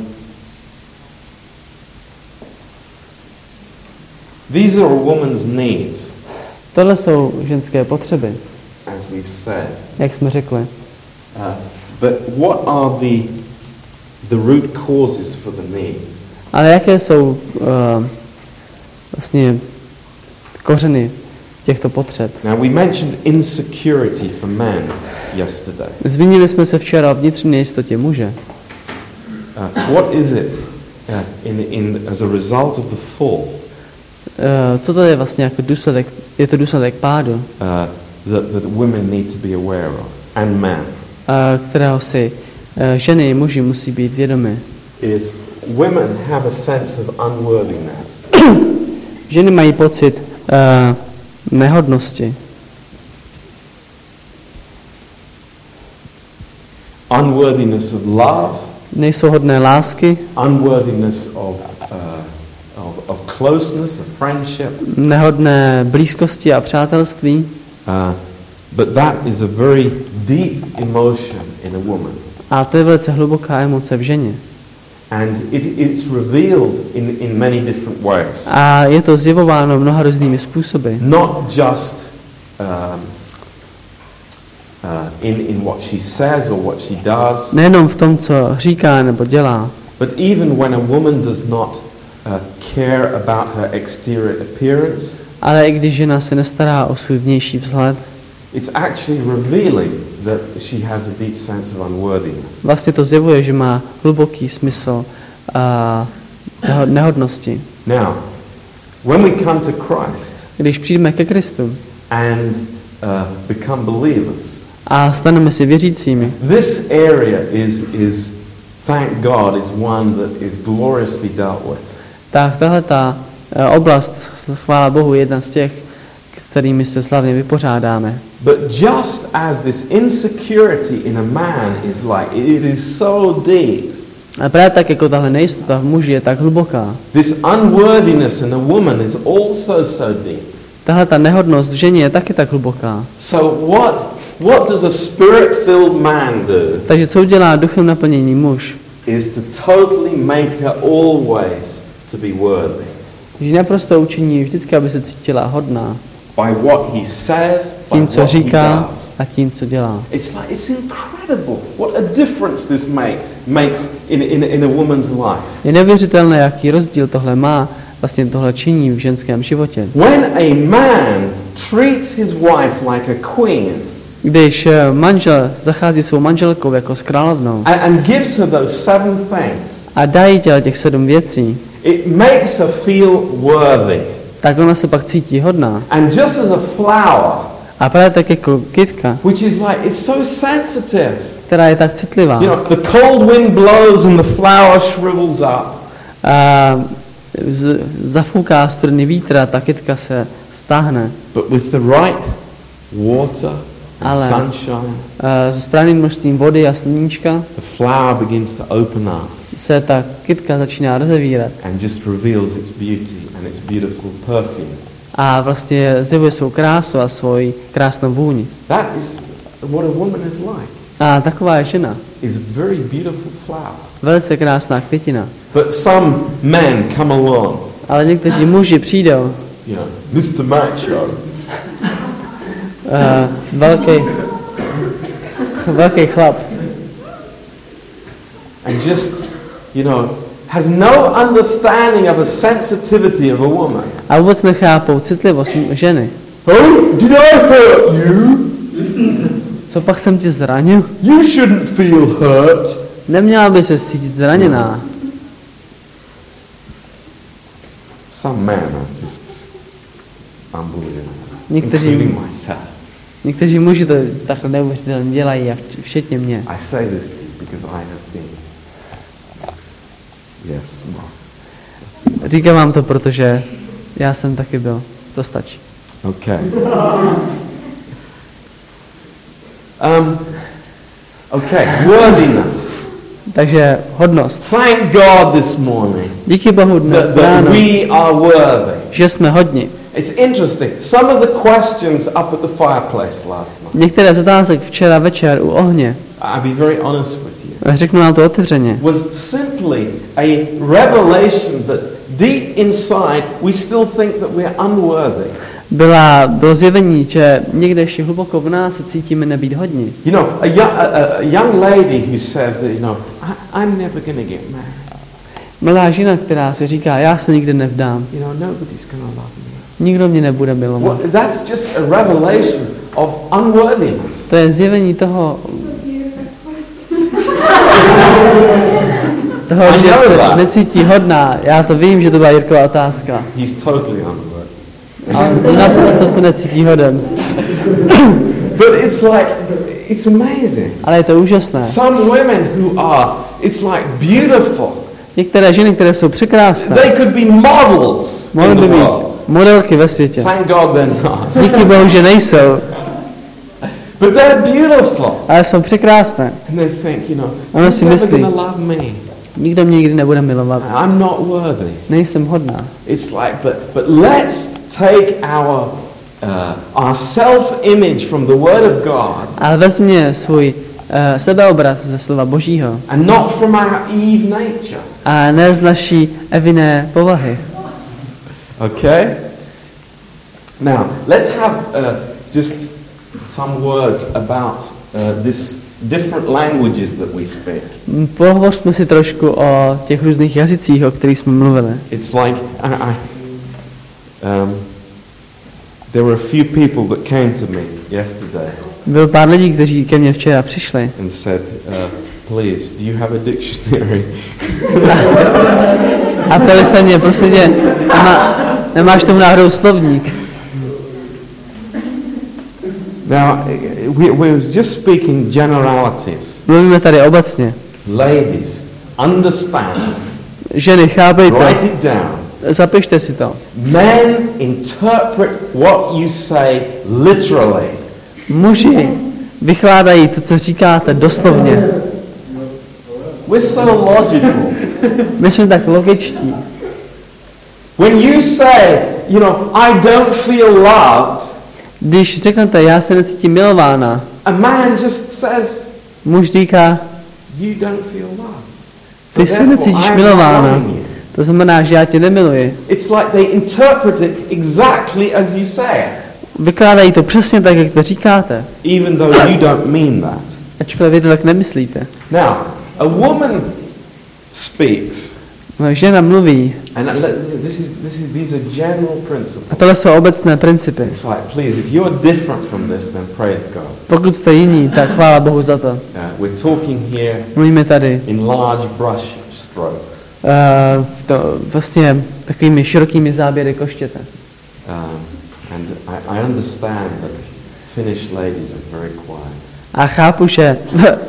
S2: these are a woman's needs,
S1: Tohle jsou ženské potřeby,
S2: as we've said.
S1: jak jsme řekli.
S2: Uh, but what are the the root causes for the needs?
S1: Ale jaké jsou uh, vlastně kořeny těchto potřeb?
S2: Now, we mentioned insecurity for men yesterday.
S1: Zmínili jsme se včera o vnitřní nejistotě muže.
S2: Uh, what is it uh, in, in, as a result of the fall
S1: Uh, co to je vlastně jako důsledek? Je to důsledek pádu, uh,
S2: uh, that, that women need to be aware of, and men?
S1: kterého si uh, ženy i muži musí být vědomi.
S2: Is women have a sense of unworthiness.
S1: Ženy mají pocit uh, nehodnosti.
S2: Unworthiness of love,
S1: Nejsou hodné lásky,
S2: unworthiness of, uh, of, of closeness, of friendship.
S1: nehodné blízkosti a přátelství.
S2: Uh, but that is a very deep emotion in a woman.
S1: A to je velice hluboká emoce v ženě.
S2: And it, it's revealed in, in many different ways.
S1: A je to zjevováno mnoha různými způsoby.
S2: Not just um, uh, in, in what she says or what she does.
S1: Nejenom v tom, co říká nebo dělá.
S2: But even when a woman does not uh, care about her exterior appearance.
S1: Ale i když žena se nestará o svůj vnější vzhled.
S2: It's actually revealing that she has a deep sense of unworthiness.
S1: Vlastně to zjevuje, že má hluboký smysl uh, nehodnosti.
S2: Now, when we come to Christ,
S1: když přijdeme ke Kristu
S2: and uh, become believers,
S1: a staneme si věřícími,
S2: this area is is thank God is one that is gloriously dealt with.
S1: Tak tahle ta uh, oblast, chvála Bohu, je jedna z těch, kterými se slavně vypořádáme.
S2: But just as this insecurity in a man is like, it is so deep.
S1: A právě tak, jako tahle nejistota v muži je tak hluboká.
S2: This unworthiness in a woman is also so deep.
S1: Tahle ta nehodnost v ženě je taky tak hluboká.
S2: So what what does a spirit-filled man do?
S1: Takže co udělá duchem naplněný muž?
S2: Is to totally make her always to be worthy.
S1: Že naprosto učiní vždycky, aby se cítila hodná.
S2: By what he says, by
S1: tím, co
S2: what
S1: říká
S2: he does.
S1: A tím, co dělá.
S2: It's like it's incredible what a difference this make, makes in, in, in a woman's life.
S1: Je neuvěřitelné, jaký rozdíl tohle má, vlastně tohle činí v ženském životě.
S2: When a man treats his wife like a queen,
S1: když manžel zachází svou manželkou jako s královnou
S2: and, and gives her those seven things,
S1: a dá jí těch sedm věcí,
S2: it makes her feel worthy.
S1: Tak ona se pak cítí hodná.
S2: And just as a flower,
S1: a právě tak jako kytka,
S2: which is like it's so sensitive,
S1: která je tak citlivá.
S2: You know, the cold wind blows and the flower shrivels up.
S1: A z, zafouká studený vítr a ta kytka se stáhne.
S2: But with the right water and
S1: Ale
S2: sunshine,
S1: uh, se správným množstvím vody a sluníčka
S2: the flower begins to open up
S1: se ta kytka začíná rozevírat.
S2: and just reveals its beauty and its beautiful perfume.
S1: A vlastně zjevuje svou krásu a svoji krásnou vůni.
S2: That is what a woman is like.
S1: A taková je žena.
S2: Is a very beautiful flower.
S1: Velice krásná květina.
S2: But some men come along.
S1: Ale někteří muži přijdou.
S2: You know, Mister Macho.
S1: Uh, velký, velký chlap.
S2: And just, you know, has no understanding of a sensitivity of a woman.
S1: A vůbec nechápou citlivost ženy.
S2: Oh, did I hurt you?
S1: Co pak jsem ti zranil?
S2: You shouldn't feel hurt.
S1: Neměla by se cítit zraněná.
S2: Some men are just unbelievable.
S1: Někteří,
S2: including myself.
S1: někteří muži to takhle neuvěřitelně dělají a včetně mě.
S2: I say this to you because I have been. Yes, Mark.
S1: Říkám vám to, protože já jsem taky byl. To stačí.
S2: Okay. Um, okay, worthiness.
S1: Takže hodnost.
S2: Thank God this morning
S1: Díky Bohu dnes
S2: that, that
S1: ráno,
S2: we are worthy.
S1: že jsme hodni.
S2: It's interesting. Some of the questions up at the fireplace last night.
S1: Některé z otázek včera večer u ohně,
S2: I'll be very honest with you.
S1: řeknu vám to otevřeně,
S2: Was simply a revelation that deep inside we still think that we're unworthy.
S1: byla, bylo zjevení, že někde ještě hluboko v nás se cítíme nebýt hodní.
S2: You know, a young, a, a young lady who says that, you know, I, I'm never going to get married.
S1: Mladá žena, která si říká, já se nikdy nevdám.
S2: You know, nobody's going to love me.
S1: Nikdo mě nebude milovat.
S2: Well, that's just a revelation of unworthiness.
S1: To je zjevení toho, toho,
S2: I
S1: že
S2: know
S1: se
S2: that.
S1: necítí hodná. Já to vím, že to byla Jirková otázka.
S2: He's totally unworthy.
S1: Ale naprosto se necítí hoden.
S2: But it's like, it's amazing.
S1: Ale je to úžasné.
S2: Some women who are, it's like beautiful.
S1: Některé ženy, které jsou překrásné,
S2: They could be models
S1: mohly
S2: in
S1: by
S2: the
S1: být
S2: world.
S1: modelky ve světě.
S2: Thank God they're not.
S1: Díky Bohu, že nejsou,
S2: But they're beautiful.
S1: ale jsou překrásné.
S2: And they think, you know,
S1: Ona
S2: who's
S1: si
S2: never
S1: myslí,
S2: going to love me?
S1: nikdo mě nikdy nebude milovat.
S2: I'm not worthy.
S1: Nejsem hodná.
S2: It's like, but, but let's take our, uh, our self-image from the Word of God
S1: Ale vezmě svůj uh, sebeobraz ze slova Božího.
S2: And not from our Eve nature.
S1: A ne z naší Eviné povahy.
S2: Okay? Now, let's have uh, just some words about uh, this different languages that we speak.
S1: Pohovořme si trošku o těch různých jazycích, o kterých jsme mluvili.
S2: It's like I, I, um, there were a few people that came to me yesterday.
S1: Bylo pár lidí, kteří ke mně včera přišli.
S2: And said, uh, please, do you have a dictionary?
S1: A ptali se mě, prosím tě, nemá, nemáš tomu náhodou slovník?
S2: Now, we, we're just speaking generalities.
S1: Mluvíme tady obecně.
S2: Ladies, understand.
S1: Ženy, chápejte.
S2: Write it down.
S1: Zapište si to.
S2: Men interpret what you say literally.
S1: Muži vykládají to, co říkáte, doslovně.
S2: We're so logical.
S1: My jsme tak logičtí.
S2: When you say, you know, I don't feel loved,
S1: Když řeknete, já se necítím milována,
S2: a man just says,
S1: muž říká,
S2: you don't feel loved.
S1: ty se necítíš milována. To znamená, že já tě nemiluji.
S2: It's like they interpret it exactly as you say it.
S1: Vykládají to přesně tak, jak to říkáte.
S2: Even though you don't mean that.
S1: Ačkoliv vy to tak nemyslíte.
S2: Now, a woman speaks.
S1: Žena mluví.
S2: And this is, this is, these are general principles.
S1: A tohle jsou obecné principy.
S2: It's like, please, if you're different from this, then praise God.
S1: Pokud jste jiní, tak chvála Bohu za to.
S2: Uh, we're talking here
S1: Mluvíme tady
S2: in large brush strokes.
S1: Uh, to, vlastně takovými širokými záběry koštěte.
S2: Um, and I, I understand that Finnish ladies are very quiet.
S1: A chápu, že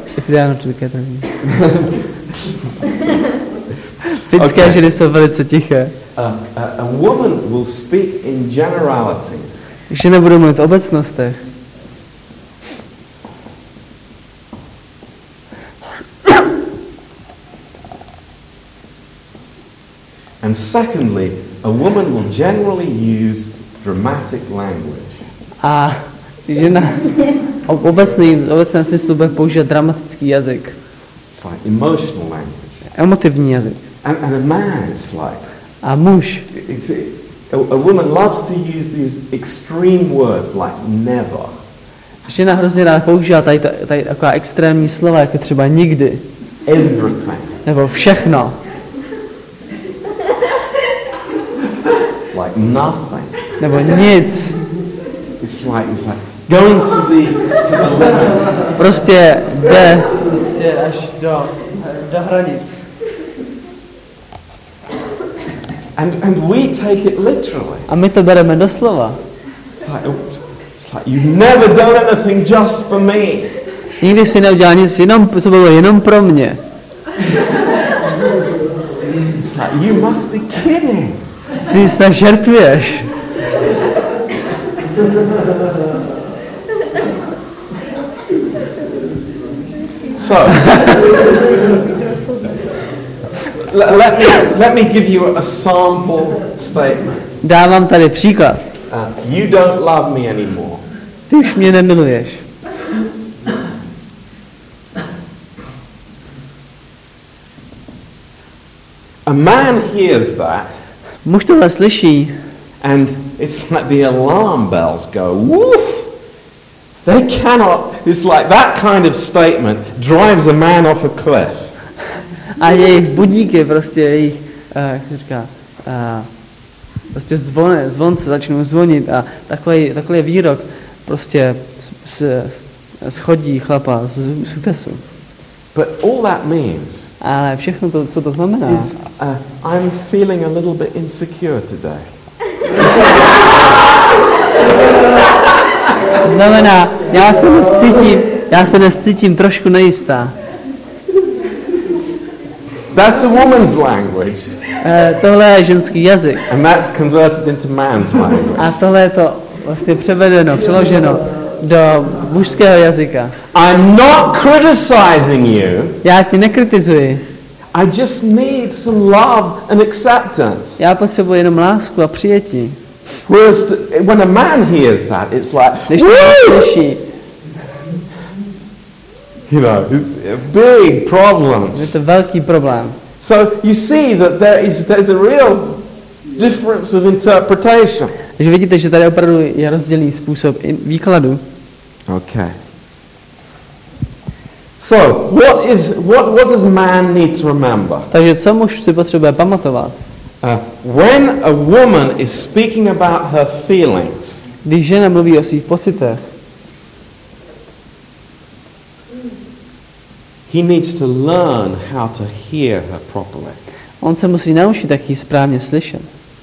S1: finské
S2: Okay.
S1: ženy jsou velice tiché.
S2: Uh, a, a woman will speak in generalities.
S1: Ženy budou mluvit v obecnostech.
S2: And secondly, a woman will generally use dramatic language.
S1: A žena v obecný, obecném smyslu bude používat dramatický jazyk.
S2: It's like emotional language.
S1: Emotivní jazyk.
S2: And, and a man is like,
S1: A muž,
S2: it's, a, a woman loves to use these extreme words like never.
S1: žena hrozně rád používá tady, tady taková extrémní slova, jako třeba nikdy,
S2: Everything.
S1: nebo všechno,
S2: Like nothing.
S1: nebo nic.
S2: It's like, it's like going to the, to the limits.
S1: Prostě jde prostě až do, do hranic.
S2: And, and we take it literally.
S1: A my to bereme doslova.
S2: It's like, it's like you've never done anything just for me.
S1: Nikdy si neudělal nic, jenom, to bylo jenom pro mě.
S2: It's like, you must be kidding.
S1: Ty snad žertuješ.
S2: So, let, let, me, let me give you a sample statement.
S1: Dávám tady příklad.
S2: Uh, you don't love me anymore.
S1: Ty už mě nemiluješ.
S2: A man hears that,
S1: Muž tohle slyší
S2: and it's like the alarm bells go, woof! They cannot, it's like that kind of statement drives a man off a cliff.
S1: a jejich budíky, prostě jejich, uh, jak se říká, uh, prostě zvone, zvonce začnou zvonit a takový, takový výrok prostě s, s, schodí chlapa z, z útesu.
S2: But all that means
S1: Ale všechno to, co to znamená,
S2: is uh, I'm feeling a little bit insecure today.
S1: znamená, já se nescítím, já se nescítím trošku nejistá.
S2: That's a woman's language,
S1: Uh, tohle je ženský jazyk.
S2: and that's converted into man's language.
S1: A tohle je to vlastně převedeno, přeloženo do mužského jazyka.
S2: I'm not criticizing you.
S1: Já ti nekritizuji.
S2: I just need some love and acceptance.
S1: Já potřebuji jenom lásku a přijetí.
S2: Whereas to, when a man hears that, it's like,
S1: Když to
S2: woo!
S1: slyší,
S2: You know, it's a big problem.
S1: Je to velký problém.
S2: So you see that there is there's a real difference of interpretation.
S1: Takže vidíte, že tady opravdu je rozdílný způsob výkladu.
S2: Okay. So, what is what what does man need to remember?
S1: Takže co muž si potřebuje pamatovat?
S2: Uh, when a woman is speaking about her feelings,
S1: Když žena mluví o svých pocitech,
S2: he needs to learn how to hear her properly.
S1: on se musí naučit, jak ji správně slyšet.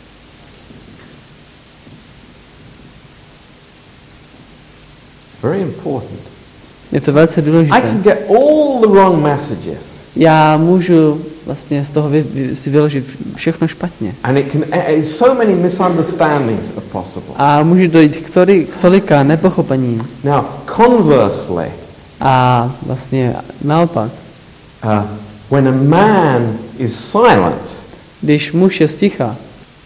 S2: It's very important.
S1: Je to velice
S2: I
S1: důležité.
S2: can get all the wrong messages,
S1: Já můžu vlastně z toho vy, vy, si vyložit všechno špatně.
S2: and it can uh, so many misunderstandings are possible.
S1: A může dojít k, tori, k tolika nepochopením.
S2: Now, conversely,
S1: A vlastně naopak,
S2: uh, when a man is silent,
S1: když muž je sticha,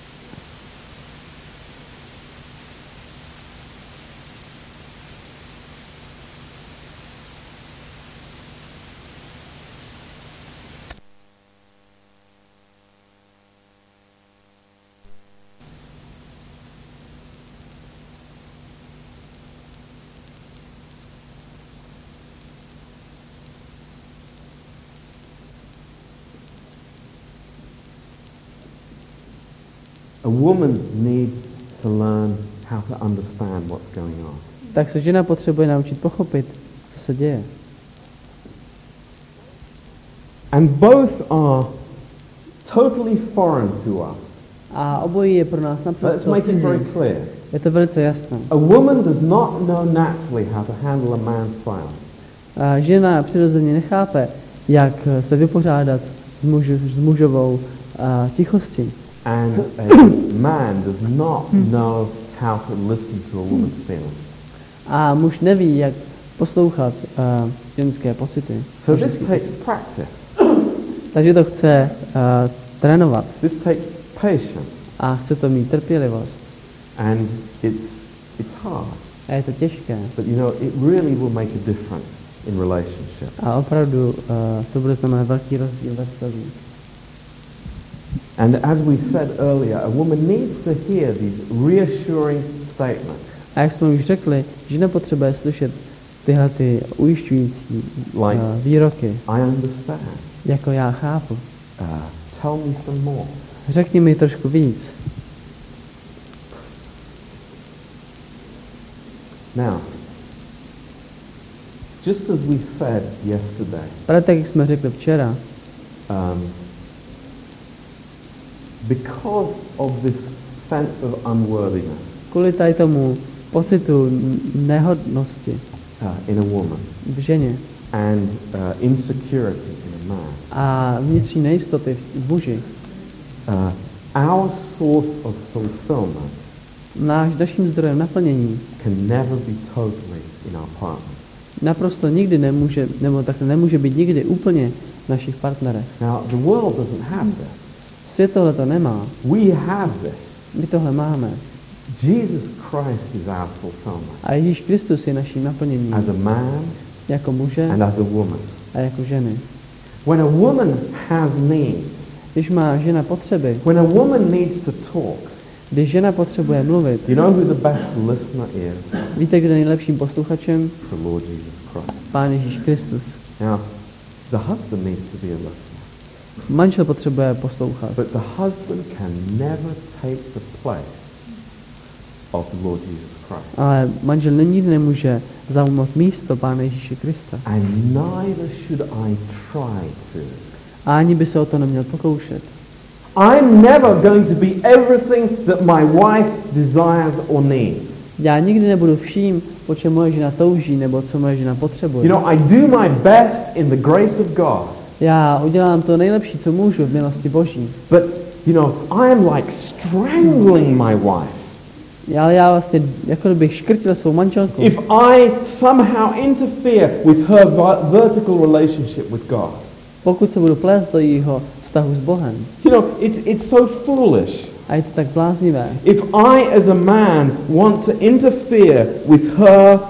S2: a woman needs to learn how to understand what's going on.
S1: tak se žena potřebuje naučit pochopit, co se děje.
S2: And both are totally foreign to us.
S1: A obojí je pro nás
S2: Let's
S1: naprosto
S2: make it very
S1: cizí.
S2: clear.
S1: Je to velice jasné.
S2: A woman does not know naturally how to handle a man's silence.
S1: A žena přirozeně nechápe, jak se vypořádat s, muž, s mužovou a, tichostí.
S2: And a man does not know how to listen to a woman's feelings.
S1: A muž neví, jak poslouchat uh, ženské pocity.
S2: So this takes practice.
S1: Takže to chce uh, trénovat.
S2: This takes patience.
S1: A chce to mít trpělivost.
S2: And it's it's hard.
S1: A je to těžké.
S2: But you know, it really will make a difference in relationship.
S1: A opravdu uh, to bude znamenat velký rozdíl ve vztazích.
S2: And as we said earlier, a woman needs to hear these reassuring statements.
S1: A jak jsme už řekli, žena potřebuje slyšet tyhle ty ujišťující uh,
S2: Like,
S1: výroky,
S2: I understand.
S1: jako já chápu.
S2: Uh, tell me some more.
S1: Řekni mi trošku víc.
S2: Now, just as we said yesterday,
S1: Ale tak, jak jsme řekli včera,
S2: um, because of this sense of unworthiness
S1: kvůli tady tomu pocitu n- nehodnosti
S2: uh, in a woman
S1: v ženě
S2: and uh, insecurity in a man,
S1: a vnitřní nejistoty v muži,
S2: uh, our source of fulfillment
S1: náš dalším zdrojem naplnění
S2: can never be totally in our partner.
S1: naprosto nikdy nemůže, nebo takhle nemůže být nikdy úplně v našich partnerech.
S2: Now, the world doesn't have this.
S1: Svět tohle to nemá.
S2: We have this.
S1: My tohle máme.
S2: Jesus Christ is our fulfillment
S1: A Ježíš Kristus je naším naplněním
S2: as a man
S1: jako muže
S2: and as a woman.
S1: a jako ženy.
S2: When a woman has needs,
S1: Když má žena potřeby,
S2: when a woman needs to talk,
S1: když žena potřebuje mluvit,
S2: you know who the best listener is?
S1: víte, kdo je nejlepším posluchačem?
S2: The Lord Jesus Christ.
S1: Pán Ježíš Kristus.
S2: Now, the husband needs to be a listener.
S1: Manžel potřebuje poslouchat,
S2: But the husband can never take the place of the Lord Jesus Christ.
S1: ale manžel nikdy nemůže zaujmout místo Pána Ježíše Krista.
S2: And neither should I try to.
S1: A ani by se o to neměl pokoušet.
S2: I'm never going to be everything that my wife desires or needs.
S1: Já nikdy nebudu vším, po čem moje žena touží, nebo co moje žena potřebuje.
S2: You know, I do my best in the grace of God.
S1: Já udělám to nejlepší, co můžu v milosti Boží.
S2: But, you know, I am like strangling my wife.
S1: Ale já vlastně, jako bych škrtil svou manželku.
S2: If I somehow interfere with her vertical relationship with God.
S1: Pokud se budu plést do jejího vztahu s Bohem.
S2: You know, it's, it's so foolish.
S1: A je to tak bláznivé.
S2: If I as a man want to interfere with her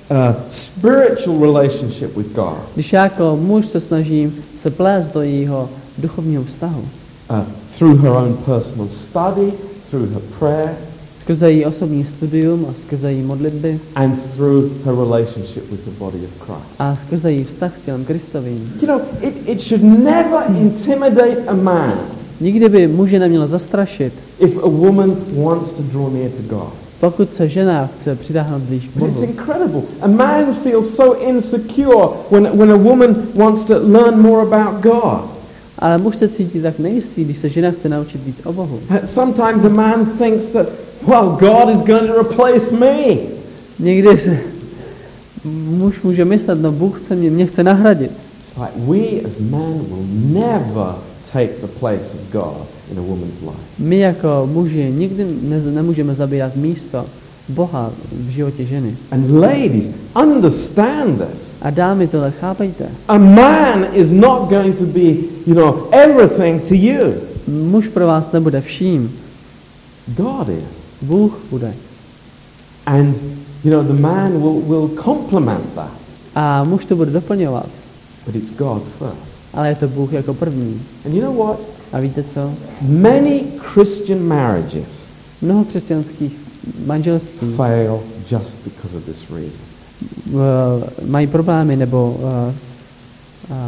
S2: uh, spiritual relationship with God,
S1: Když já jako muž se snažím se plést do jejího duchovního vztahu,
S2: uh, through her own personal study, through her prayer,
S1: skrze její osobní studium a skrze její modlitby
S2: and through her relationship with the body of Christ.
S1: a skrze její vztah s tělem Kristovým.
S2: You know, it, it should never intimidate a man
S1: Nikdy by muže nemělo zastrašit,
S2: if a woman wants to draw near to God.
S1: pokud se žena chce přitáhnout blíž k
S2: But it's
S1: Bohu.
S2: incredible. A man feels so insecure when, when a woman wants to learn more about God.
S1: Ale muž se cítí tak nejistý, když se žena chce naučit víc o Bohu.
S2: Sometimes a man thinks that, well, God is going to replace me.
S1: Někdy se muž může myslet, no Bůh chce mě, mě chce nahradit.
S2: It's like we as men will never take the place of God in a woman's life.
S1: My jako muži nikdy ne, nemůžeme zabírat místo Boha v životě ženy.
S2: And ladies, understand this.
S1: A dámy, tohle chápejte.
S2: A man is not going to be, you know, everything to you.
S1: Muž pro vás nebude vším.
S2: God is.
S1: Bůh bude.
S2: And, you know, the man will, will complement that.
S1: A muž to bude doplňovat.
S2: But it's God first.
S1: Ale je to Bůh jako první.
S2: And you know what?
S1: A víte co?
S2: Many Christian marriages
S1: Mnoho křesťanských manželství
S2: fail just because of this reason.
S1: uh, mají problémy nebo uh, uh,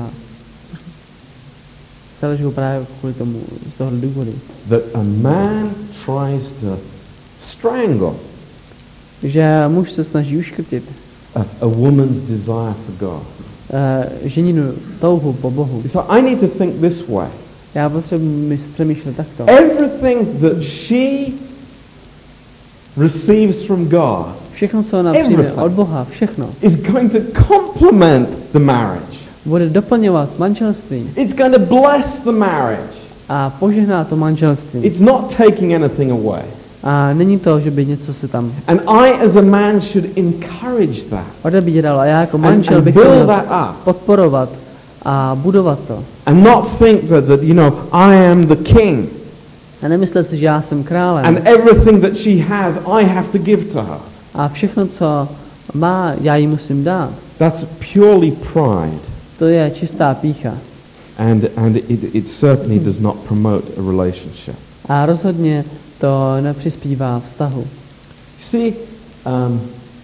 S1: selžou právě kvůli tomu, z toho důvodu.
S2: That a man tries to strangle
S1: Že muž se snaží uškrtit
S2: a, a woman's desire for God.
S1: uh, ženinu touhu po Bohu.
S2: So I need to think this way.
S1: Já potřebuji přemýšlet takto.
S2: Everything that she receives from God
S1: Všechno, co ona přijme
S2: Everything.
S1: od Boha, všechno,
S2: is going to complement the marriage.
S1: bude doplňovat manželství
S2: It's going to bless the marriage.
S1: a požehná to manželství.
S2: It's not taking anything away.
S1: A není to, že by něco se tam
S2: And I as a man should encourage that
S1: odebíral. A já jako
S2: and,
S1: manžel
S2: and
S1: bych
S2: build
S1: měl
S2: that up.
S1: podporovat a budovat to.
S2: And not think that, that, you know, I am the king
S1: A nemyslet si, že já jsem králem
S2: and everything that she has I have to give to her.
S1: a všechno, co má, já jí musím dát.
S2: That's purely pride.
S1: To je čistá pýcha.
S2: And, and it, it certainly does not promote a relationship.
S1: A rozhodně to nepřispívá vztahu.
S2: You see, um,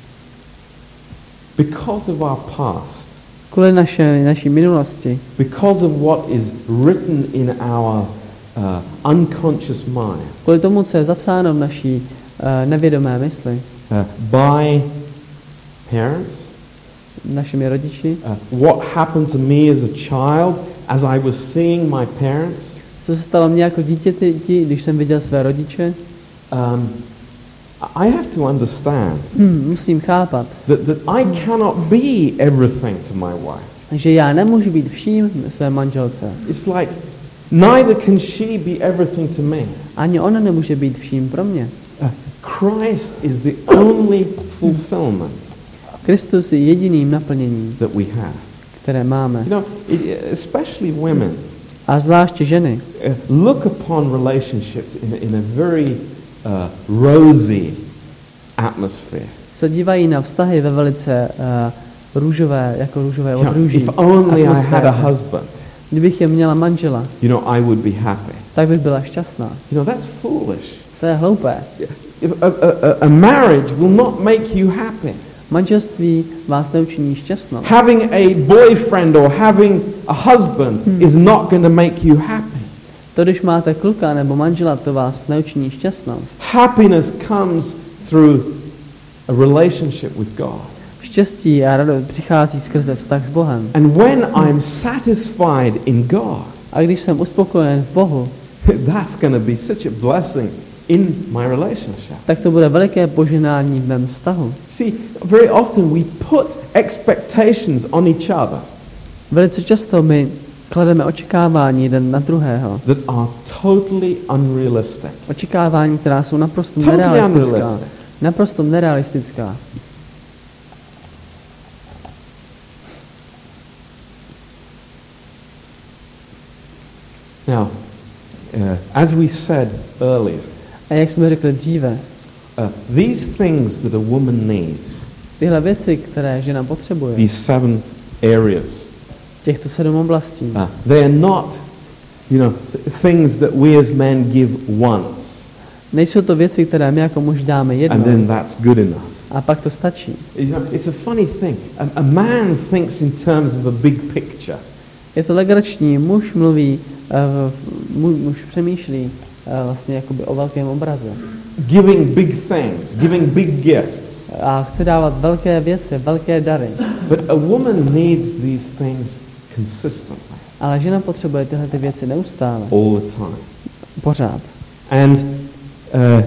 S2: because of our past,
S1: Kvůli naše, naší minulosti,
S2: because of what is written in our uh, unconscious mind,
S1: kvůli tomu, co je zapsáno v naší uh, nevědomé mysli,
S2: uh, by parents,
S1: našimi rodiči,
S2: uh, what happened to me as a child as I was seeing my parents,
S1: co se stalo mně jako dítěti, když jsem viděl své rodiče,
S2: um, I have to understand
S1: hm, musím chápat,
S2: that, that I cannot be everything to my wife.
S1: že já nemůžu být vším své manželce.
S2: It's like neither can she be everything to me.
S1: Ani ona nemůže být vším pro mě.
S2: Uh, Christ is the only fulfillment
S1: Kristus je jediným naplněním,
S2: that we have.
S1: které máme.
S2: You know, it, especially women,
S1: A zvláště ženy
S2: uh, look upon relationships in, a- in a very uh, rosy atmosphere.
S1: se dívají na vztahy ve velice uh, růžové, jako růžové
S2: You know,
S1: odrůží.
S2: if only I had a
S1: atmosféře.
S2: husband,
S1: Kdybych je měla manžela,
S2: you know, I would be happy.
S1: tak bych byla šťastná.
S2: You know, that's foolish.
S1: To je hloupé.
S2: If a, a, a- a marriage will not make you happy.
S1: Manželství vás neučiní šťastnou.
S2: Having a boyfriend or having a husband is not going to make you happy.
S1: To, když máte kluka nebo manžela, to vás neučiní šťastnou.
S2: Happiness comes through a relationship with God.
S1: Štěstí a radost přichází skrze vztah s Bohem.
S2: And when I'm satisfied in God,
S1: A když jsem uspokojen v Bohu,
S2: that's going to be such a blessing in my relationship.
S1: tak to bude veliké poženání v mém vztahu.
S2: See, very often we put expectations on each other
S1: Velice často my klademe očekávání jeden na druhého.
S2: that are totally unrealistic.
S1: Očekávání, která jsou naprosto
S2: Totally
S1: nerealistická.
S2: unrealistic.
S1: Naprosto nerealistická.
S2: Now, uh, as we said earlier,
S1: A jak jsme řekli dříve,
S2: uh, these things that a woman needs
S1: Tyhle věci, které žena potřebuje,
S2: these seven areas,
S1: těchto sedm oblastí,
S2: uh, they are not, you know, th- things that we as men give once,
S1: nejsou to věci, které my jako muž dáme
S2: and
S1: jednou
S2: then that's good enough.
S1: a pak to stačí.
S2: You know, it's a funny thing. A, a man thinks in terms of a big picture.
S1: Je to legrační, muž mluví, uh, muž, muž přemýšlí uh, vlastně jakoby o velkém obraze
S2: Giving big things, giving big gifts.
S1: a chce dávat velké věci, velké dary.
S2: But a woman needs these things consistently,
S1: Ale žena potřebuje tyhle ty věci neustále,
S2: all the time.
S1: pořád.
S2: And uh,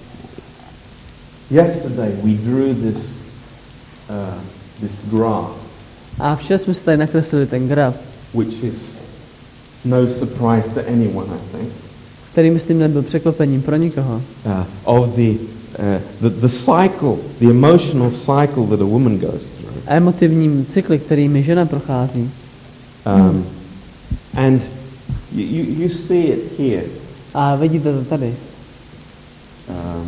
S2: yesterday we drew this uh, this graph,
S1: A včera jsme si tady nakreslili ten graf,
S2: which is no surprise to anyone, I think,
S1: který myslím nebyl překvapením pro nikoho.
S2: uh, of the, uh, the the cycle, the emotional cycle that a woman goes through.
S1: A emotivním cykly, kterými žena prochází.
S2: Um, and you, you, you see it here.
S1: A vidíte to tady.
S2: Um,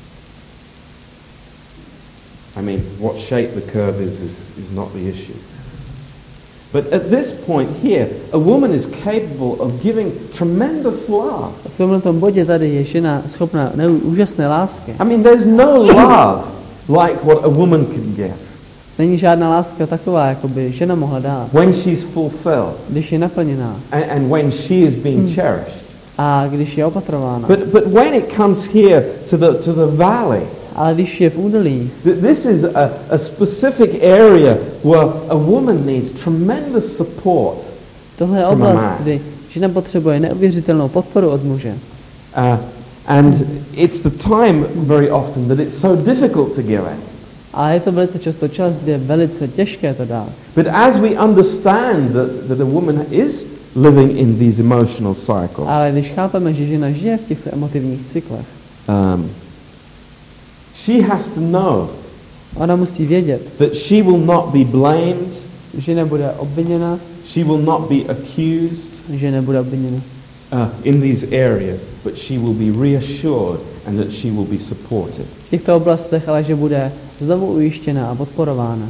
S2: I mean, what shape the curve is, is is not the issue. But at this point here, a woman is capable of giving tremendous love.
S1: V tomhle tom bodě tady je žena schopná neu, úžasné lásky.
S2: I mean, there's no love like what a woman can give
S1: Není žádná láska taková, jako by žena mohla dát,
S2: when she's fulfilled
S1: když je naplněná
S2: and, and when she is being cherished.
S1: a když je opatrována.
S2: But but when it comes here to the to the valley,
S1: Ale když je v údolí,
S2: th- this is a, a specific area where a woman needs tremendous support.
S1: tohle je
S2: From a
S1: oblast,
S2: man.
S1: kdy žena potřebuje neuvěřitelnou podporu od muže.
S2: Uh, and it's the time very often that it's so difficult to give it.
S1: A je to velice často čas, kdy je velice těžké to dát.
S2: But as we understand that, that a woman is living in these emotional cycles,
S1: Ale když chápeme, že žena žije v těchto emotivních cyklech,
S2: um, she has to know
S1: ona musí vědět,
S2: that she will not be blamed,
S1: že nebude obviněna,
S2: she will not be accused
S1: že nebude obviněna
S2: uh, in these areas, but she will be reassured and that she will be supported.
S1: v těchto oblastech, ale že bude znovu ujištěna a podporována.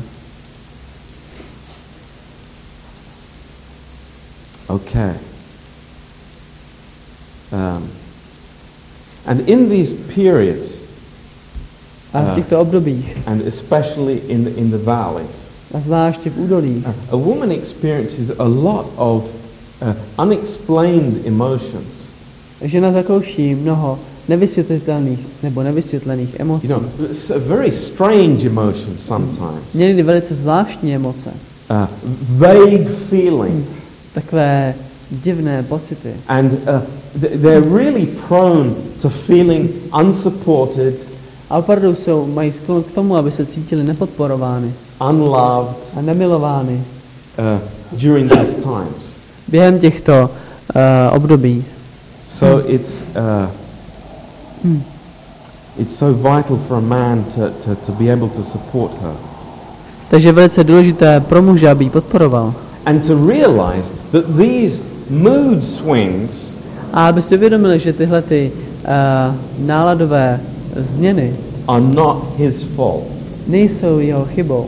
S2: Okay. Um, and in these periods,
S1: A v těchto obdobích,
S2: and especially in the, in the valleys,
S1: a zvláště v údolí,
S2: a woman experiences a lot of uh, unexplained emotions.
S1: žena zakouší mnoho nevysvětlitelných nebo nevysvětlených emocí.
S2: You know, it's a very strange emotions sometimes.
S1: Někdy velice zvláštní emoce,
S2: Uh, vague feelings.
S1: takové divné pocity.
S2: And uh, th- they're really prone to feeling unsupported,
S1: A opravdu jsou, mají sklon k tomu, aby se cítili nepodporovány
S2: unloved
S1: a nemilovány
S2: uh, during these times.
S1: během těchto uh, období.
S2: So it's uh, it's so vital for a man to, to, to be able to support her
S1: Takže je velice důležité pro muže, aby ji podporoval.
S2: and to realize that these mood swings
S1: A abyste uvědomili, že tyhle ty uh, náladové změny
S2: are not his fault.
S1: nejsou jeho chybou.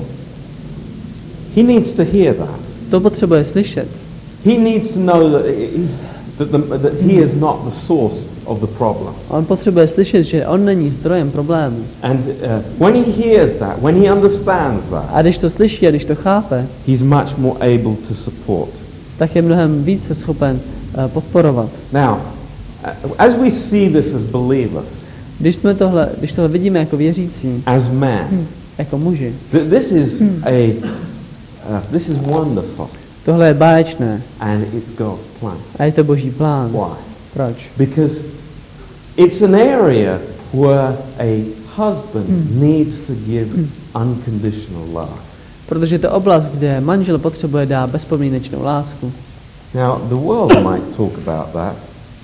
S2: He needs to hear that.
S1: To potřebuje slyšet.
S2: He needs to know that, he, that, the, that he is not the source of the problems.
S1: On potřebuje slyšet, že on není zdrojem problémů.
S2: And uh, when he hears that, when he understands that,
S1: A když to slyší a když to chápe,
S2: he's much more able to support.
S1: tak je mnohem více schopen uh, podporovat.
S2: Now, uh, as we see this as believers,
S1: Když, jsme tohle, když tohle vidíme jako věřící,
S2: as men,
S1: jako muži,
S2: th- this is a uh, this is wonderful,
S1: tohle je báječné
S2: and it's God's plan.
S1: a je to Boží plán.
S2: Why?
S1: Proč?
S2: Because it's an area where a husband needs to give unconditional love.
S1: Protože to oblast, kde manžel potřebuje dát bezpodmínečnou lásku.
S2: Now, the world might talk about that,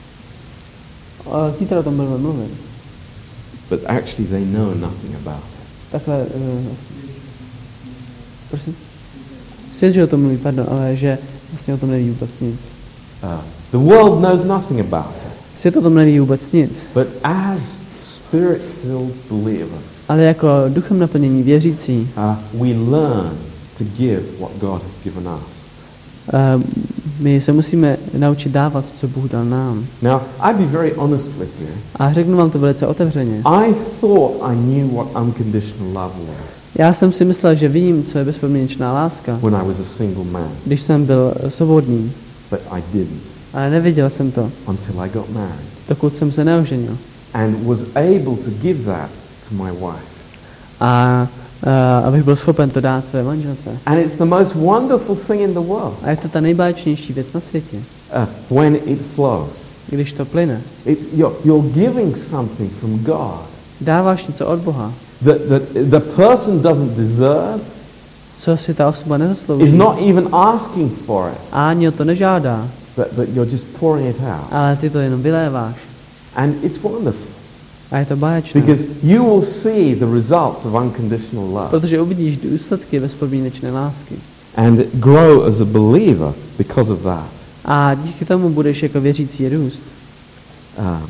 S1: A zítra o tom budeme mluvit.
S2: but actually they know nothing about it.
S1: Takhle, uh, prosím? Svět, že o tom mluví, pardon, ale že vlastně o tom neví vůbec nic.
S2: Uh, the world knows nothing about it,
S1: Svět o tom neví vůbec nic.
S2: but as spirit-filled believers,
S1: Ale jako duchem naplnění věřící
S2: uh, we learn to give what God has given us.
S1: uh, my se musíme naučit dávat, co Bůh dal nám.
S2: Now, I'll be very honest with you.
S1: A řeknu vám to velice otevřeně.
S2: I thought I knew what unconditional love was
S1: Já jsem si myslel, že vím, co je bezpodmínečná láska,
S2: when I was a single man,
S1: když jsem byl svobodný,
S2: but I didn't
S1: ale neviděl jsem to,
S2: until I got married
S1: dokud jsem se neoženil.
S2: and was able to give that to my wife.
S1: A uh, abych byl schopen to dát své manželce.
S2: And it's the most wonderful thing in the world
S1: A je to ta nejbáječnější věc na světě,
S2: uh, when it flows.
S1: když to plyne.
S2: It's, you're, you're giving something from God
S1: Dáváš něco od Boha,
S2: that, that the person doesn't deserve,
S1: co si ta osoba
S2: is
S1: nezaslouží.
S2: not even asking for it,
S1: A ani o to nežádá,
S2: but, but you're just pouring it out.
S1: ale ty to jenom vyléváš.
S2: And it's wonderful
S1: A je to báječné,
S2: because you will see the results of unconditional love
S1: protože uvidíš důsledky bezpodmínečné lásky.
S2: and grow as a believer because of that.
S1: A díky tomu budeš jako věřící růst.
S2: Um,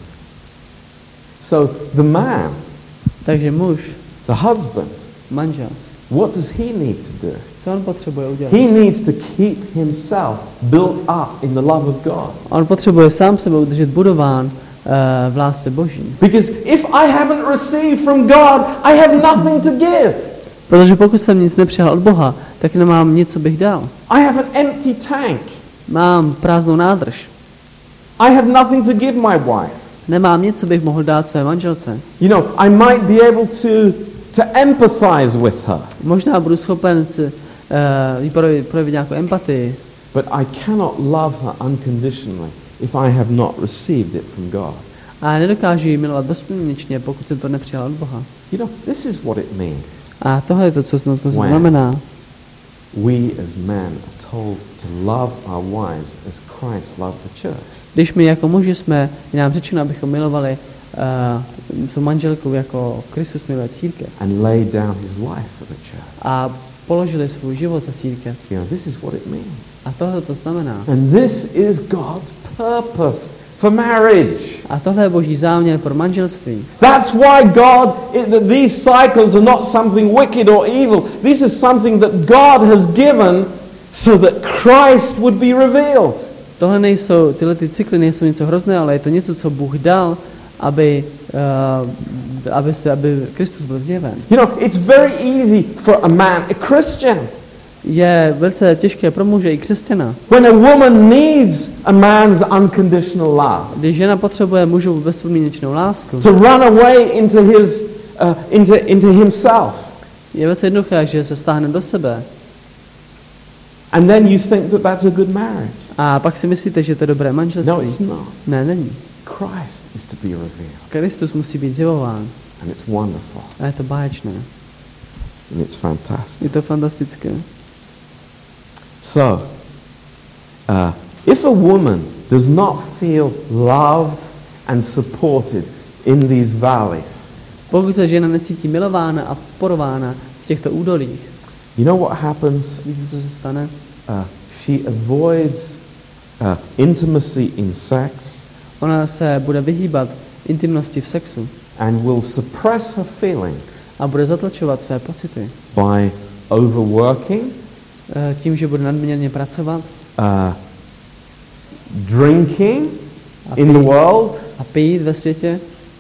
S2: so the man,
S1: Takže muž,
S2: the husband,
S1: manžel,
S2: what does he need to do?
S1: co on potřebuje udělat?
S2: He needs to keep himself built up in the love of God.
S1: On potřebuje sám sebe udržet budován uh, v lásce Boží.
S2: Because if I haven't received from God, I have nothing to give.
S1: Protože pokud jsem nic nepřijal od Boha, tak nemám nic, co bych dal.
S2: I have an empty tank.
S1: Mám prázdnou nádrž.
S2: I have nothing to give my wife.
S1: Nemám nic, co bych mohl dát své manželce.
S2: You know, I might be able to, to empathize with her,
S1: Možná budu schopen si, uh, jí projevit, projevit nějakou empatii,
S2: but I cannot love her unconditionally if I have not received it from God.
S1: ale nedokážu ji milovat bezpodmínečně, pokud jsem to nepřijal od Boha.
S2: You know, this is what it means.
S1: A tohle je to, co to, to
S2: Wow.
S1: znamená.
S2: We as men are told to love our wives as Christ loved the church.
S1: Když my jako muži jsme, je nám řečeno, abychom milovali uh, tu manželku jako Kristus miluje církev
S2: And lay down his life for the church.
S1: a položili svůj život za církev.
S2: You know, this is what it means.
S1: A tohle to znamená.
S2: And this is God's purpose for marriage.
S1: A tohle je Boží záměr pro manželství.
S2: That's why God, it, that these cycles are not something wicked or evil. This is something that God has given so that Christ would be revealed.
S1: Tohle nejsou, tyhle ty cykly nejsou něco hrozné, ale je to něco, co Bůh dal, aby, uh, aby, se, aby Kristus byl zjeven.
S2: You know, it's very easy for a man, a Christian,
S1: Je velice těžké pro muže i křesťana,
S2: when a woman needs a man's unconditional love,
S1: když žena potřebuje mužovu bezpodmínečnou lásku,
S2: to run away into his, uh, into, into himself.
S1: je velice jednoduché, že se stáhne do sebe.
S2: And then you think that that's a good marriage.
S1: A pak si myslíte, že to je dobré manželství.
S2: No, it's not.
S1: Ne, není.
S2: Christ is to be revealed.
S1: Kristus musí být zjevován.
S2: And it's wonderful.
S1: A je to báječné.
S2: And it's fantastic.
S1: Je to fantastické.
S2: So, uh, if a woman does not feel loved and supported in these valleys,
S1: Pokud se žena necítí milována a podporována v těchto údolích,
S2: you know what happens?
S1: víte, co se stane?
S2: Uh, she avoids uh, intimacy in sex
S1: Ona se bude vyhýbat intimnosti v sexu
S2: and will suppress her feelings
S1: a bude zatlačovat své pocity
S2: by overworking,
S1: eh, tím, že bude nadměrně pracovat
S2: uh, drinking
S1: a
S2: in the
S1: pít,
S2: world,
S1: a pít ve světě